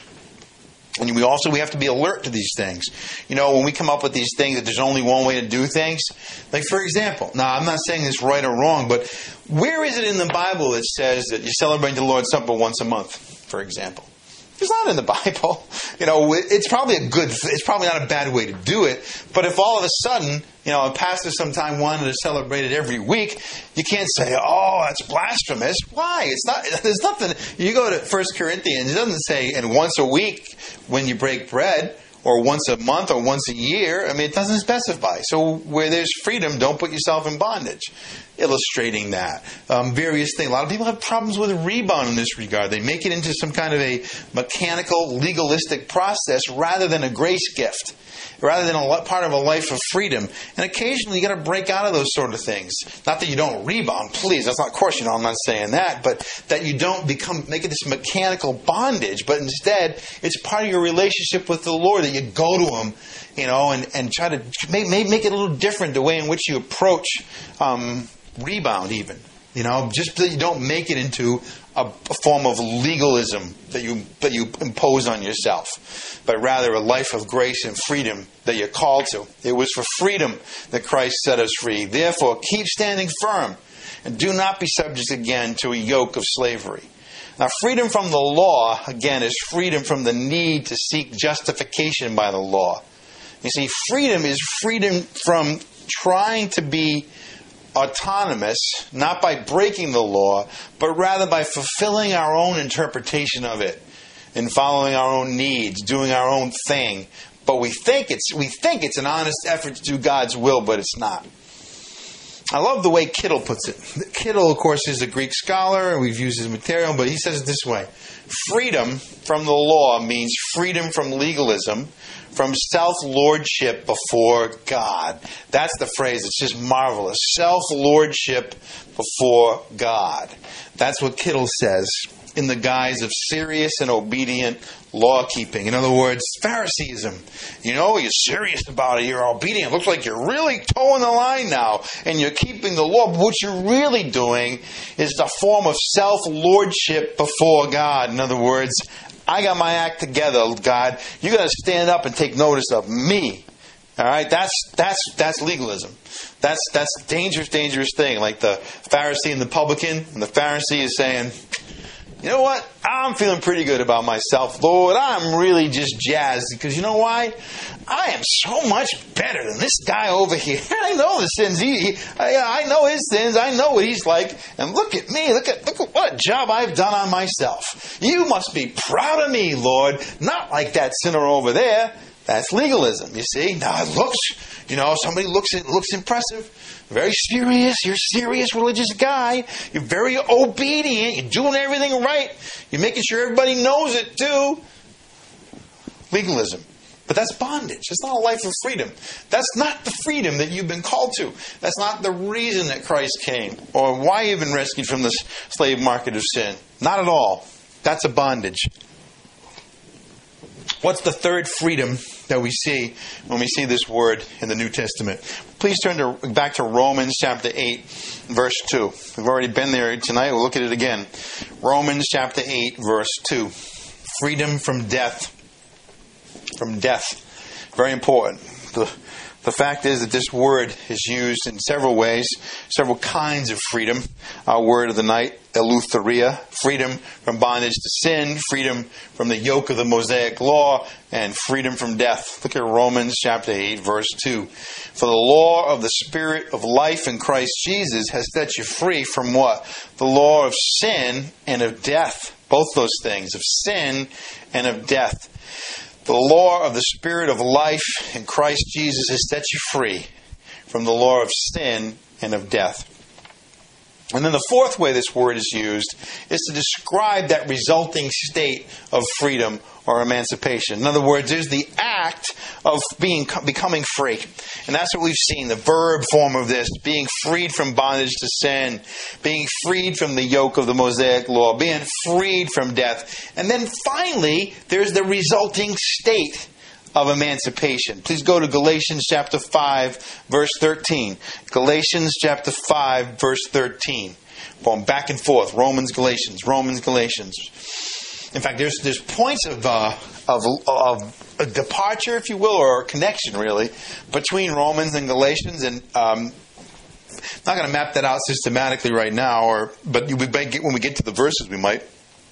And we also we have to be alert to these things. You know, when we come up with these things that there's only one way to do things, like for example, now I'm not saying this right or wrong, but where is it in the Bible that says that you celebrate the Lord's Supper once a month, for example? It's not in the Bible. You know, it's probably a good, it's probably not a bad way to do it. But if all of a sudden, you know, a pastor sometime wanted to celebrate it every week, you can't say, oh, that's blasphemous. Why? It's not, there's nothing. You go to First Corinthians, it doesn't say, and once a week when you break bread, or once a month, or once a year. I mean, it doesn't specify. So where there's freedom, don't put yourself in bondage. Illustrating that. Um, various things. A lot of people have problems with rebound in this regard. They make it into some kind of a mechanical, legalistic process rather than a grace gift. Rather than a part of a life of freedom. And occasionally you got to break out of those sort of things. Not that you don't rebound, please. That's not, of course, you know, I'm not saying that. But that you don't become, make it this mechanical bondage. But instead, it's part of your relationship with the Lord that you go to Him, you know, and, and try to make, make it a little different the way in which you approach um, rebound even. You know, just that you don't make it into a, a form of legalism that you that you impose on yourself, but rather a life of grace and freedom that you're called to. It was for freedom that Christ set us free. Therefore, keep standing firm and do not be subject again to a yoke of slavery. Now, freedom from the law, again, is freedom from the need to seek justification by the law. You see, freedom is freedom from trying to be autonomous, not by breaking the law, but rather by fulfilling our own interpretation of it and following our own needs, doing our own thing. But we think it's we think it's an honest effort to do God's will, but it's not. I love the way Kittle puts it. Kittle, of course, is a Greek scholar. We've used his material, but he says it this way. Freedom from the law means freedom from legalism, from self-lordship before God. That's the phrase. It's just marvelous. Self-lordship before God. That's what Kittle says in the guise of serious and obedient law-keeping. In other words, Phariseeism. You know, you're serious about it. You're obedient. It looks like you're really towing the line now, and you're keeping the law. But what you're really doing is a form of self-lordship before God. In other words, I got my act together, God. You got to stand up and take notice of me. All right, that's that's that's legalism. That's that's a dangerous, dangerous thing. Like the Pharisee and the publican, and the Pharisee is saying, you know what? I'm feeling pretty good about myself, Lord. I'm really just jazzed because you know why? I am so much better than this guy over here. I know the sins. He, he I, I know his sins. I know what he's like. And look at me. Look at look at what a job I've done on myself. You must be proud of me, Lord. Not like that sinner over there. That's legalism, you see. Now it looks, you know, somebody looks it looks impressive. Very serious. You're a serious religious guy. You're very obedient. You're doing everything right. You're making sure everybody knows it too. Legalism. But that's bondage. It's not a life of freedom. That's not the freedom that you've been called to. That's not the reason that Christ came or why you've been rescued from the slave market of sin. Not at all. That's a bondage. What's the third freedom that we see when we see this word in the New Testament? Please turn to, back to Romans chapter eight, verse two. We've already been there tonight. We'll look at it again. Romans chapter eight, verse two. Freedom from death. From death. Very important. The, the fact is that this word is used in several ways, several kinds of freedom. Our word of the night, eleutheria, freedom from bondage to sin, freedom from the yoke of the Mosaic law, and freedom from death. Look at Romans chapter eight, verse two. For the law of the Spirit of life in Christ Jesus has set you free from what? The law of sin and of death. Both those things, of sin and of death. The law of the Spirit of life in Christ Jesus has set you free from the law of sin and of death. And then the fourth way this word is used is to describe that resulting state of freedom or emancipation. In other words, there's the act of being becoming free. And that's what we've seen, the verb form of this, being freed from bondage to sin, being freed from the yoke of the Mosaic law, being freed from death. And then finally, there's the resulting state of emancipation. Please go to Galatians chapter five, verse thirteen. Galatians chapter five, verse thirteen. Going back and forth. Romans, Galatians, Romans, Galatians. In fact, there's there's points of uh, of, of a departure, if you will, or a connection, really, between Romans and Galatians. And um, I'm not going to map that out systematically right now, or but we might get, when we get to the verses, we might.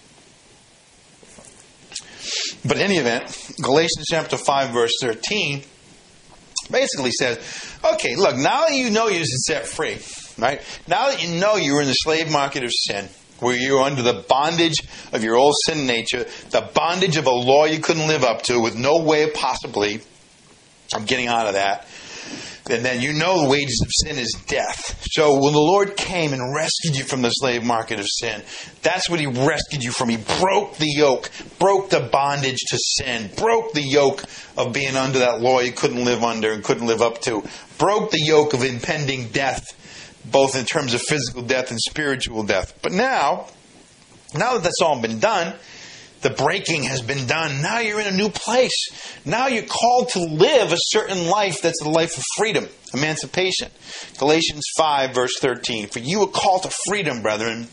But in any event, Galatians chapter five, verse thirteen basically says, okay, look, now that you know you're set free, right? Now that you know you're in the slave market of sin, where you're under the bondage of your old sin nature, the bondage of a law you couldn't live up to with no way possibly of getting out of that, and then you know the wages of sin is death. So when the Lord came and rescued you from the slave market of sin, that's what He rescued you from. He broke the yoke, broke the bondage to sin, broke the yoke of being under that law you couldn't live under and couldn't live up to, broke the yoke of impending death, both in terms of physical death and spiritual death. But now, now that that's all been done, the breaking has been done. Now you're in a new place. Now you're called to live a certain life that's a life of freedom, emancipation. Galatians five, verse thirteen. For you are called to freedom, brethren.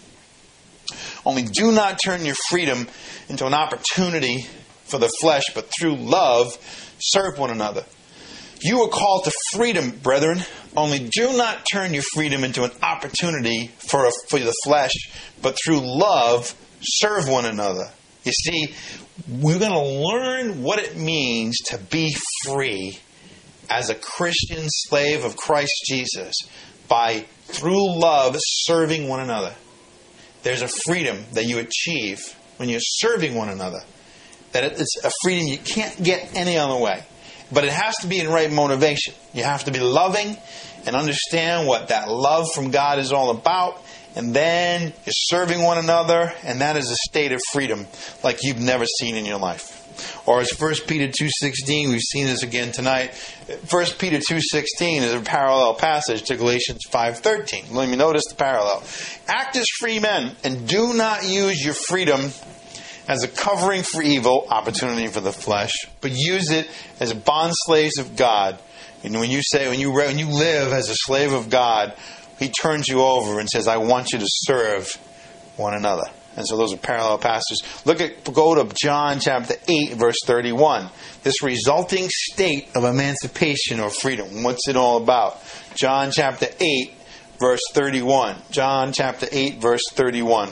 Only do not turn your freedom into an opportunity for the flesh, but through love serve one another. You are called to freedom, brethren. Only do not turn your freedom into an opportunity for, a, for the flesh, but through love serve one another. You see, we're going to learn what it means to be free as a Christian slave of Christ Jesus by, through love, serving one another. There's a freedom that you achieve when you're serving one another. That it's a freedom you can't get any other way. But it has to be in right motivation. You have to be loving and understand what that love from God is all about. And then you're serving one another, and that is a state of freedom like you've never seen in your life. Or as First Peter two sixteen, we've seen this again tonight. First Peter two sixteen is a parallel passage to Galatians five thirteen. Let me notice the parallel. Act as free men, and do not use your freedom as a covering for evil, opportunity for the flesh, but use it as bond slaves of God. And when you say, when you when you live as a slave of God, He turns you over and says, I want you to serve one another. And so those are parallel passages. Look at, go to John chapter eight, verse thirty-one. This resulting state of emancipation or freedom. What's it all about? John chapter eight, verse thirty-one. John chapter eight, verse thirty-one.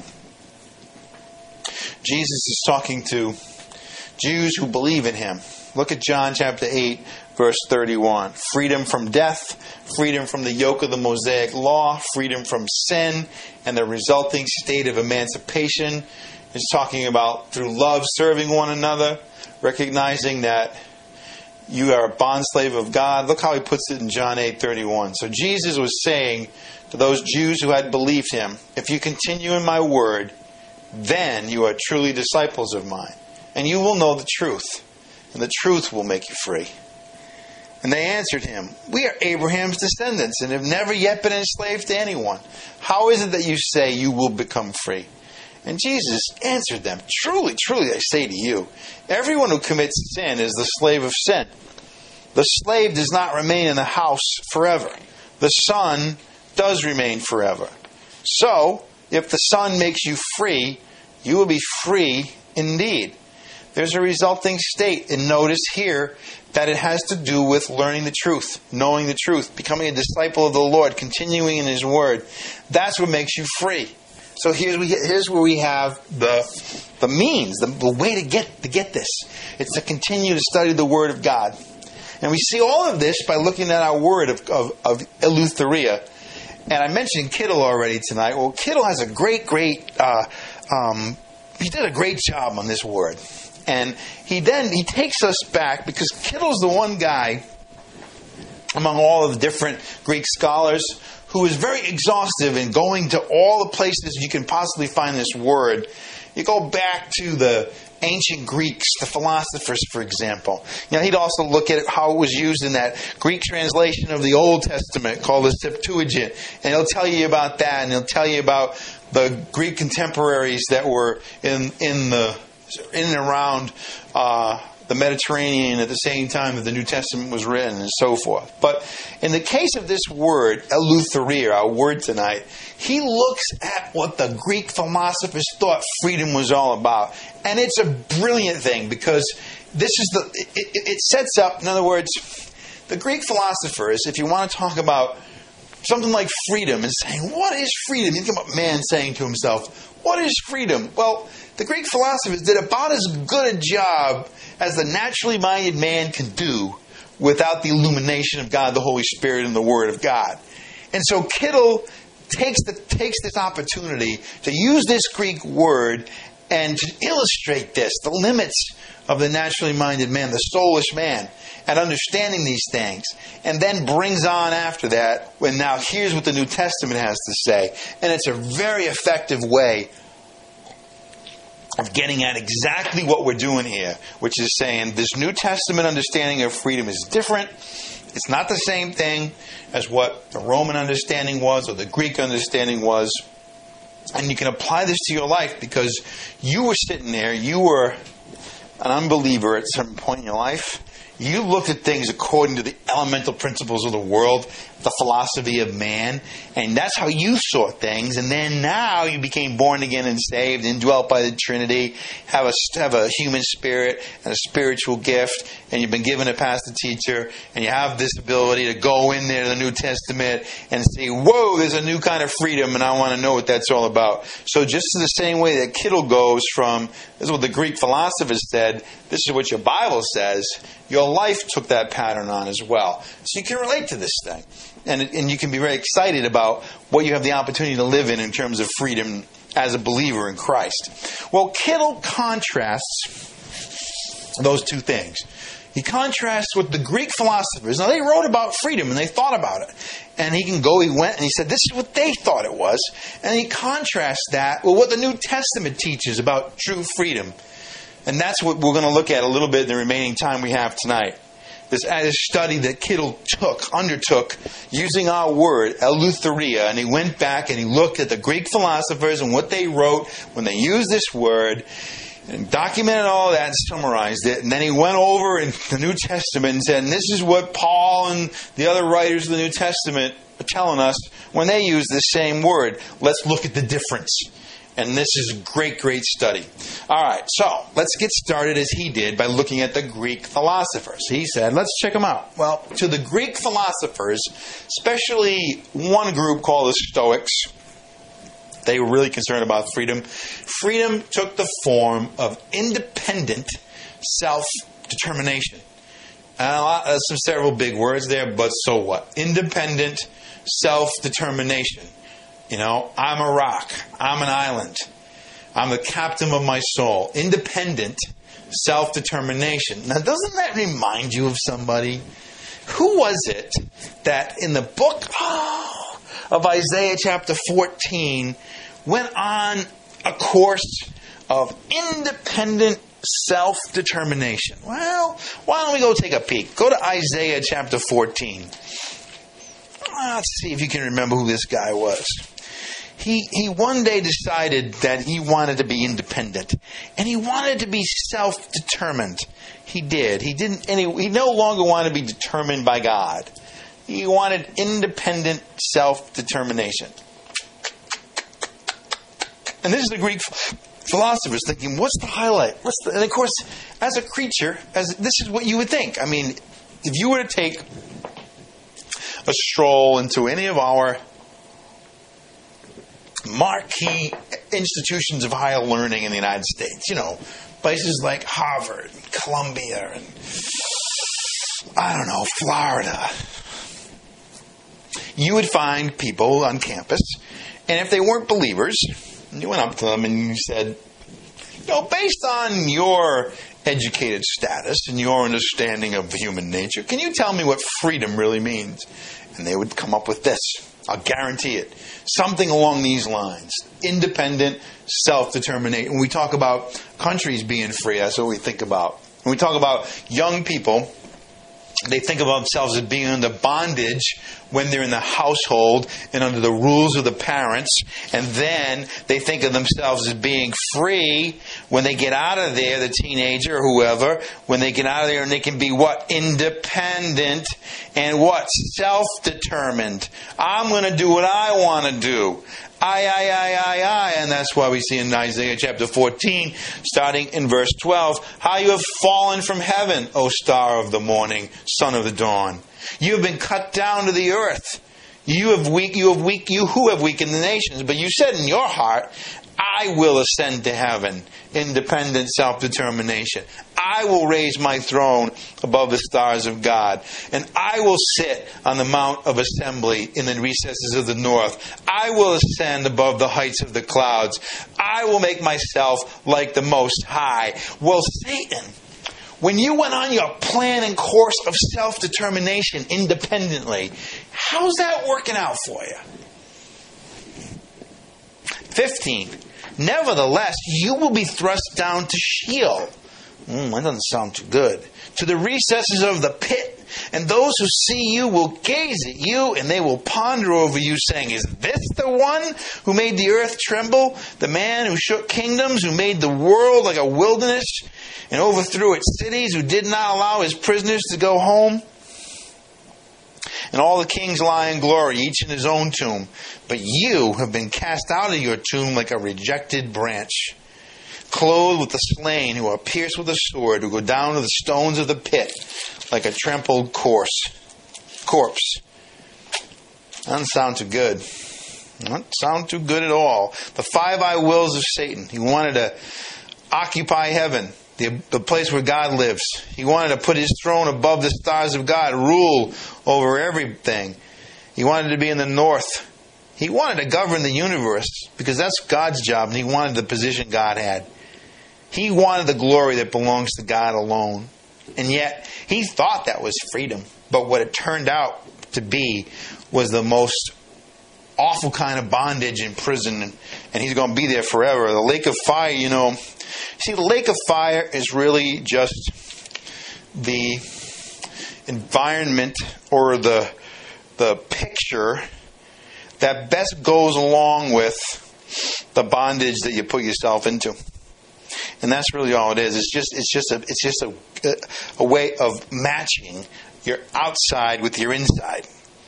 Jesus is talking to Jews who believe in him. Look at John chapter eight, verse thirty-one. Freedom from death, freedom from the yoke of the Mosaic law, freedom from sin, and the resulting state of emancipation. It's talking about through love serving one another, recognizing that you are a bondslave of God. Look how he puts it in John eight thirty-one. So Jesus was saying to those Jews who had believed him, if you continue in my word, then you are truly disciples of mine. And you will know the truth, and the truth will make you free. And they answered him, we are Abraham's descendants and have never yet been enslaved to anyone. How is it that you say you will become free? And Jesus answered them, truly, truly, I say to you, everyone who commits sin is the slave of sin. The slave does not remain in the house forever. The Son does remain forever. So, if the Son makes you free, you will be free indeed. There's a resulting state, and notice here that it has to do with learning the truth, knowing the truth, becoming a disciple of the Lord, continuing in his word. That's what makes you free. So here's, we, here's where we have the, the means, the, the way to get, to get this. It's to continue to study the word of God. And we see all of this by looking at our word of, of, of Eleutheria. And I mentioned Kittle already tonight. Well, Kittle has a great, great, uh, um, he did a great job on this word. And he then, he takes us back, because Kittle's the one guy among all of the different Greek scholars who is very exhaustive in going to all the places you can possibly find this word. You go back to the ancient Greeks, the philosophers, for example. You know, he'd also look at how it was used in that Greek translation of the Old Testament called the Septuagint. And he'll tell you about that, and he'll tell you about the Greek contemporaries that were in, in the in and around uh, the Mediterranean at the same time that the New Testament was written, and so forth. But in the case of this word, Eleutheria, our word tonight, he looks at what the Greek philosophers thought freedom was all about. And it's a brilliant thing, because this is the it, it sets up, in other words, the Greek philosophers, if you want to talk about something like freedom and saying, what is freedom? You think about man saying to himself, what is freedom? Well, the Greek philosophers did about as good a job as the naturally minded man can do without the illumination of God, the Holy Spirit, and the Word of God. And so Kittle takes the, takes this opportunity to use this Greek word and to illustrate this, the limits of the naturally minded man, the soulish man, and understanding these things. And then brings on after that, when now here's what the New Testament has to say. And it's a very effective way of getting at exactly what we're doing here, which is saying this New Testament understanding of freedom is different. It's not the same thing as what the Roman understanding was or the Greek understanding was. And you can apply this to your life, because you were sitting there, you were an unbeliever at some point in your life. You looked at things according to the elemental principles of the world, the philosophy of man, and that's how you saw things. And then now you became born again and saved, indwelt by the Trinity, have a have a human spirit and a spiritual gift, and you've been given a pastor teacher, and you have this ability to go in there to the New Testament and see, whoa, there's a new kind of freedom, and I want to know what that's all about. So just in the same way that Kittle goes from, this is what the Greek philosophers said, this is what your Bible says, your life took that pattern on as well. So you can relate to this thing. And, and you can be very excited about what you have the opportunity to live in in terms of freedom as a believer in Christ. Well, Kittle contrasts those two things. He contrasts with the Greek philosophers. Now, they wrote about freedom and they thought about it. And he can go, he went, and he said, this is what they thought it was. And he contrasts that with what the New Testament teaches about true freedom. And that's what we're going to look at a little bit in the remaining time we have tonight. This, this study that Kittle took, undertook, using our word, Eleutheria, and he went back and he looked at the Greek philosophers and what they wrote when they used this word, and documented all that and summarized it. And then he went over in the New Testament and said, and this is what Paul and the other writers of the New Testament are telling us when they use the same word. Let's look at the difference. And this is a great, great study. All right, so let's get started as he did by looking at the Greek philosophers. He said, let's check them out. Well, to the Greek philosophers, especially one group called the Stoics, they were really concerned about freedom. Freedom took the form of independent self-determination. And a lot, uh, some several big words there, but so what? Independent self-determination. You know, I'm a rock. I'm an island. I'm the captain of my soul. Independent self-determination. Now, doesn't that remind you of somebody? Who was it that in the book oh, of Isaiah chapter fourteen went on a course of independent self-determination? Well, why don't we go take a peek? Go to Isaiah chapter fourteen. Let's see if you can remember who this guy was. He he one day decided that he wanted to be independent, and he wanted to be self-determined. He did. He didn't. And he, he no longer wanted to be determined by God. He wanted independent self-determination. And this is the Greek philosophers thinking, "What's the highlight? What's the?" And of course, as a creature, as this is what you would think. I mean, if you were to take a stroll into any of our marquee institutions of higher learning in the United States, you know, places like Harvard, and Columbia, and I don't know, Florida, you would find people on campus, and if they weren't believers, you went up to them and you said, you know, based on your educated status and your understanding of human nature, can you tell me what freedom really means? And they would come up with this. I'll guarantee it. Something along these lines. Independent self-determination. When we talk about countries being free, that's what we think about. When we talk about young people, they think of themselves as being under bondage when they're in the household and under the rules of the parents. And then they think of themselves as being free when they get out of there, the teenager or whoever, when they get out of there and they can be what? Independent and what? Self-determined. I'm going to do what I want to do. I, I, I, I, I. And that's why we see in Isaiah chapter fourteen, starting in verse twelve, how you have fallen from heaven, O star of the morning, son of the dawn. You have been cut down to the earth. You have weak, you have weak, you who have weakened the nations. But you said in your heart, I will ascend to heaven. Independent self-determination. I will raise my throne above the stars of God. And I will sit on the mount of assembly in the recesses of the north. I will ascend above the heights of the clouds. I will make myself like the Most High. Well, Satan, when you went on your plan and course of self-determination independently, how's that working out for you? fifteen. Nevertheless, you will be thrust down to Sheol. Mm, that doesn't sound too good. To the recesses of the pit. And those who see you will gaze at you, and they will ponder over you, saying, is this the one who made the earth tremble? The man who shook kingdoms, who made the world like a wilderness, and overthrew its cities, who did not allow his prisoners to go home? And all the kings lie in glory, each in his own tomb. But you have been cast out of your tomb like a rejected branch, clothed with the slain who are pierced with a sword, who go down to the stones of the pit like a trampled corpse. Corpse. Doesn't sound too good. Doesn't sound too good at all. The five I wills of Satan. He wanted to occupy heaven. The, the place where God lives. He wanted to put his throne above the stars of God, rule over everything. He wanted to be in the north. He wanted to govern the universe because that's God's job, and he wanted the position God had. He wanted the glory that belongs to God alone. And yet, he thought that was freedom. But what it turned out to be was the most awful kind of bondage in prison, and he's going to be there forever. The lake of fire, you know. See, the lake of fire is really just the environment or the the picture that best goes along with the bondage that you put yourself into. And that's really all it is. It's just it's just a it's just a a way of matching your outside with your inside.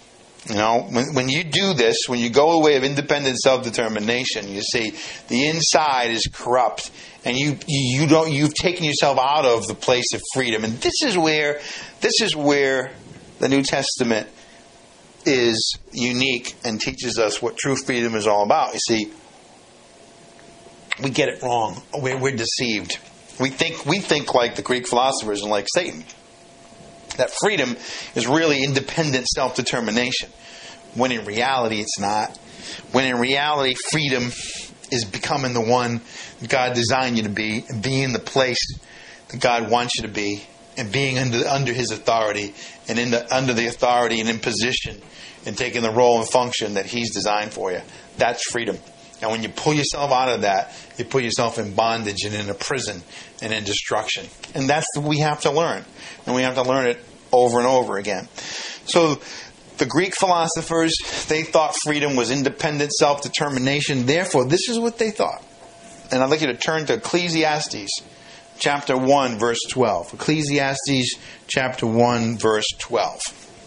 You know, when, when you do this, when you go the way of independent self-determination, you see the inside is corrupt, and you you don't you've taken yourself out of the place of freedom. And this is where this is where the New Testament is unique and teaches us what true freedom is all about. You see, we get it wrong. We're, we're deceived. We think we think like the Greek philosophers and like Satan, that freedom is really independent self-determination, when in reality it's not. When in reality freedom is becoming the one God designed you to be, and being the place that God wants you to be, and being under under His authority, and in the, under the authority and in position, and taking the role and function that He's designed for you. That's freedom. And when you pull yourself out of that, you put yourself in bondage and in a prison and in destruction. And that's what we have to learn. And we have to learn it over and over again. So the Greek philosophers, they thought freedom was independent self-determination. Therefore, this is what they thought. And I'd like you to turn to Ecclesiastes chapter one, verse twelve. Ecclesiastes chapter one, verse twelve.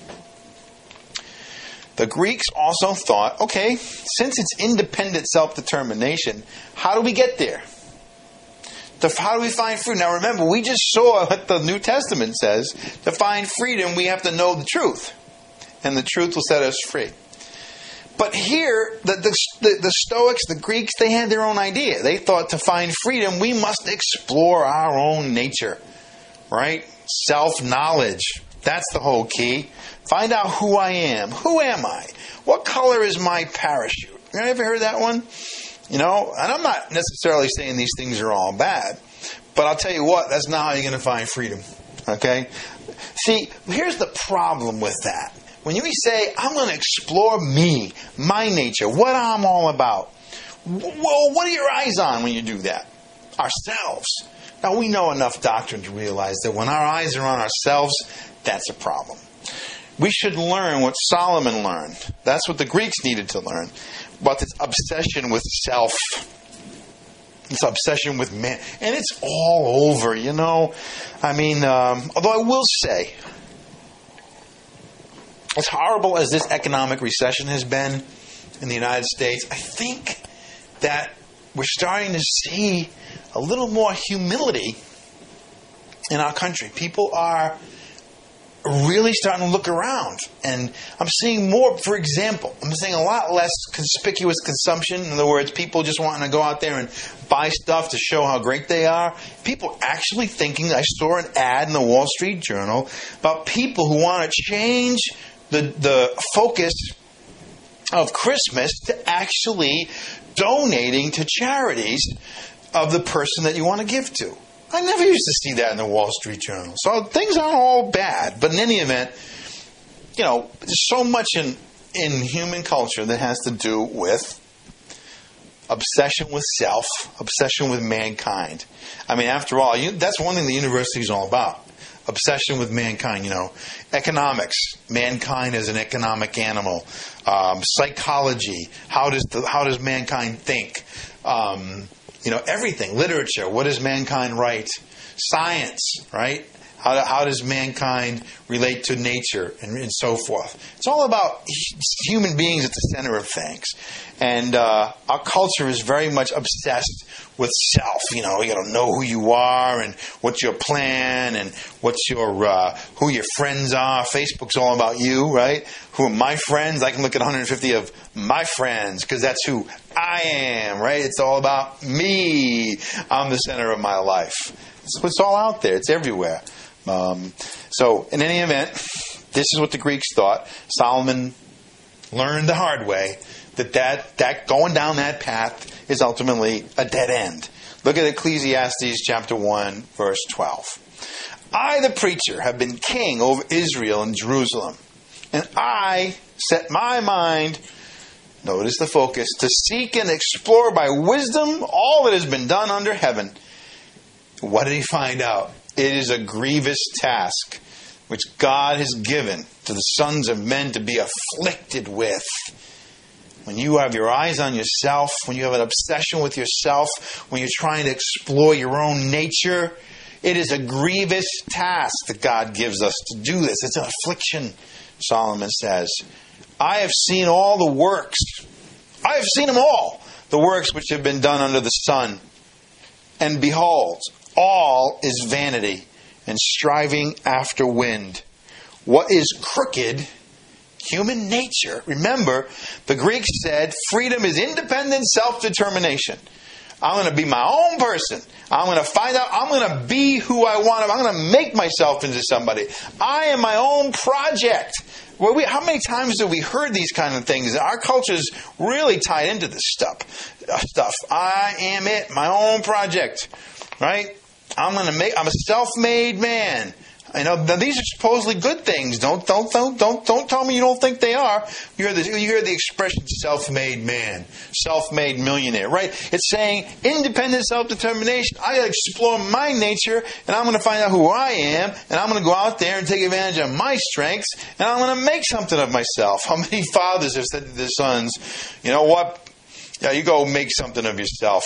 The Greeks also thought, okay, since it's independent self-determination, how do we get there? How do we find freedom? Now remember, we just saw what the New Testament says. To find freedom, we have to know the truth. And the truth will set us free. But here, the, the, the, the Stoics, the Greeks, they had their own idea. They thought to find freedom, we must explore our own nature. Right? Self-knowledge. That's the whole key. Find out who I am. Who am I? What color is my parachute? You ever heard that one? You know, and I'm not necessarily saying these things are all bad, but I'll tell you what, that's not how you're going to find freedom. Okay? See, here's the problem with that. When you say, I'm going to explore me, my nature, what I'm all about, well, what are your eyes on when you do that? Ourselves. Now, we know enough doctrine to realize that when our eyes are on ourselves, that's a problem. We should learn what Solomon learned. That's what the Greeks needed to learn. About this obsession with self. This obsession with man. And it's all over, you know. I mean, um, although I will say, as horrible as this economic recession has been in the United States, I think that we're starting to see a little more humility in our country. People are really starting to look around. And I'm seeing more, for example, I'm seeing a lot less conspicuous consumption. In other words, people just wanting to go out there and buy stuff to show how great they are. People actually thinking, I saw an ad in the Wall Street Journal about people who want to change the, the focus of Christmas to actually donating to charities of the person that you want to give to. I never used to see that in the Wall Street Journal. So things aren't all bad. But in any event, you know, there's so much in, in human culture that has to do with obsession with self, obsession with mankind. I mean, after all, you, that's one thing the university is all about. Obsession with mankind, you know. Economics, mankind as an economic animal. Um, psychology, how does the, how does mankind think? Um You know, everything. Literature. What does mankind write? Science, right? How, how does mankind relate to nature and, and so forth? It's all about human beings at the center of things. And uh, our culture is very much obsessed with self. You know, you got to know who you are and what's your plan and what's your uh, who your friends are. Facebook's all about you, right? Who are my friends? I can look at one hundred fifty of my friends because that's who I am, right? It's all about me. I'm the center of my life. It's, it's all out there. It's everywhere. Um, so, in any event, this is what the Greeks thought. Solomon learned the hard way that, that that going down that path is ultimately a dead end. Look at Ecclesiastes chapter one, verse twelve. I, the preacher, have been king over Israel and Jerusalem, and I set my mind, notice the focus, to seek and explore by wisdom all that has been done under heaven. What did he find out? It is a grievous task which God has given to the sons of men to be afflicted with. When you have your eyes on yourself, when you have an obsession with yourself, when you're trying to explore your own nature, it is a grievous task that God gives us to do this. It's an affliction, Solomon says. I have seen all the works. I have seen them all, the works which have been done under the sun. And behold, all is vanity and striving after wind. What is crooked? Human nature. Remember, the Greeks said freedom is independent self-determination. I'm going to be my own person. I'm going to find out. I'm going to be who I want. I'm going to make myself into somebody. I am my own project. Well, we, how many times have we heard these kind of things? Our culture's really tied into this stuff. Uh, stuff. I am it. My own project. Right? I'm going to make. I'm a self-made man. You know, now these are supposedly good things. Don't, don't, don't, don't, don't tell me you don't think they are. You hear the, you hear the expression "self-made man," "self-made millionaire," right? It's saying independent self-determination. I got to explore my nature, and I'm going to find out who I am, and I'm going to go out there and take advantage of my strengths, and I'm going to make something of myself. How many fathers have said to their sons, "You know what? Yeah, you go make something of yourself."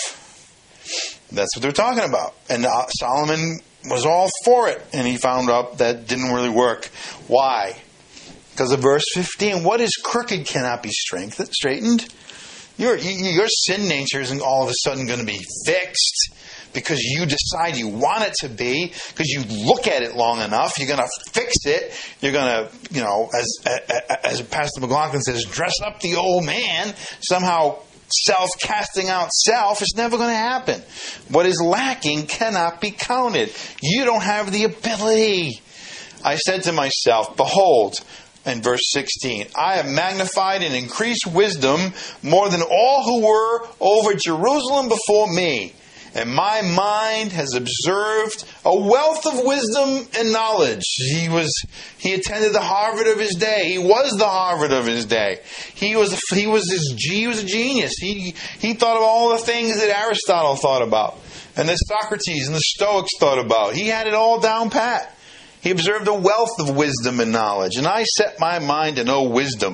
That's what they're talking about, and uh, Solomon was all for it, and he found out that didn't really work. Why? Because of verse fifteen. What is crooked cannot be strengthened, straightened. Your, your sin nature isn't all of a sudden going to be fixed because you decide you want it to be, because you look at it long enough. You're going to fix it. You're going to, you know, as, as Pastor McLaughlin says, dress up the old man, somehow self casting out self. Is never going to happen. What is lacking cannot be counted. You don't have the ability. I said to myself, behold, in verse sixteen, I have magnified and increased wisdom more than all who were over Jerusalem before me. And my mind has observed a wealth of wisdom and knowledge. He was, he attended the Harvard of his day. He was the Harvard of his day. He was, he was his, he was a genius. He, he thought of all the things that Aristotle thought about, and that Socrates and the Stoics thought about. He had it all down pat. He observed a wealth of wisdom and knowledge. And I set my mind to know wisdom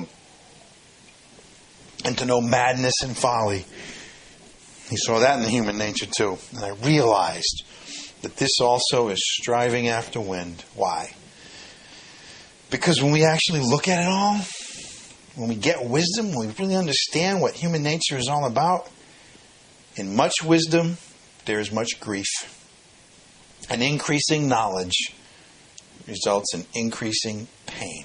and to know madness and folly. He saw that in the human nature too. And I realized that this also is striving after wind. Why? Because when we actually look at it all, when we get wisdom, when we really understand what human nature is all about, in much wisdom, there is much grief. And increasing knowledge results in increasing pain.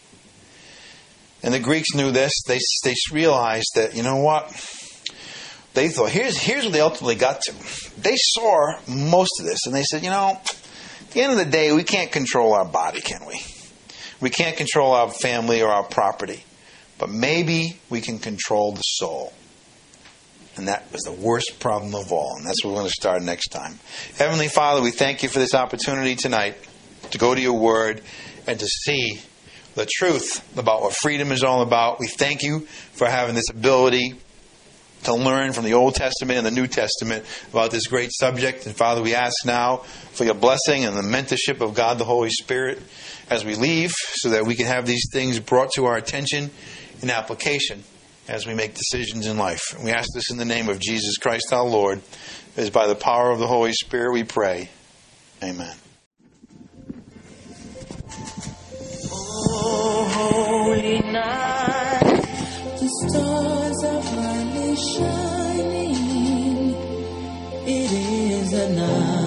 And the Greeks knew this. They, they realized that, you know what? They thought, here's, here's what they ultimately got to. They saw most of this, and they said, you know, at the end of the day, we can't control our body, can we? We can't control our family or our property. But maybe we can control the soul. And that was the worst problem of all. And that's what we're going to start next time. Heavenly Father, we thank you for this opportunity tonight to go to your word and to see the truth about what freedom is all about. We thank you for having this ability to learn from the Old Testament and the New Testament about this great subject. And Father, we ask now for your blessing and the mentorship of God the Holy Spirit as we leave, so that we can have these things brought to our attention in application as we make decisions in life. And we ask this in the name of Jesus Christ our Lord. It is by the power of the Holy Spirit we pray. Amen. Oh, holy night, the stars are brightly shining. It is a night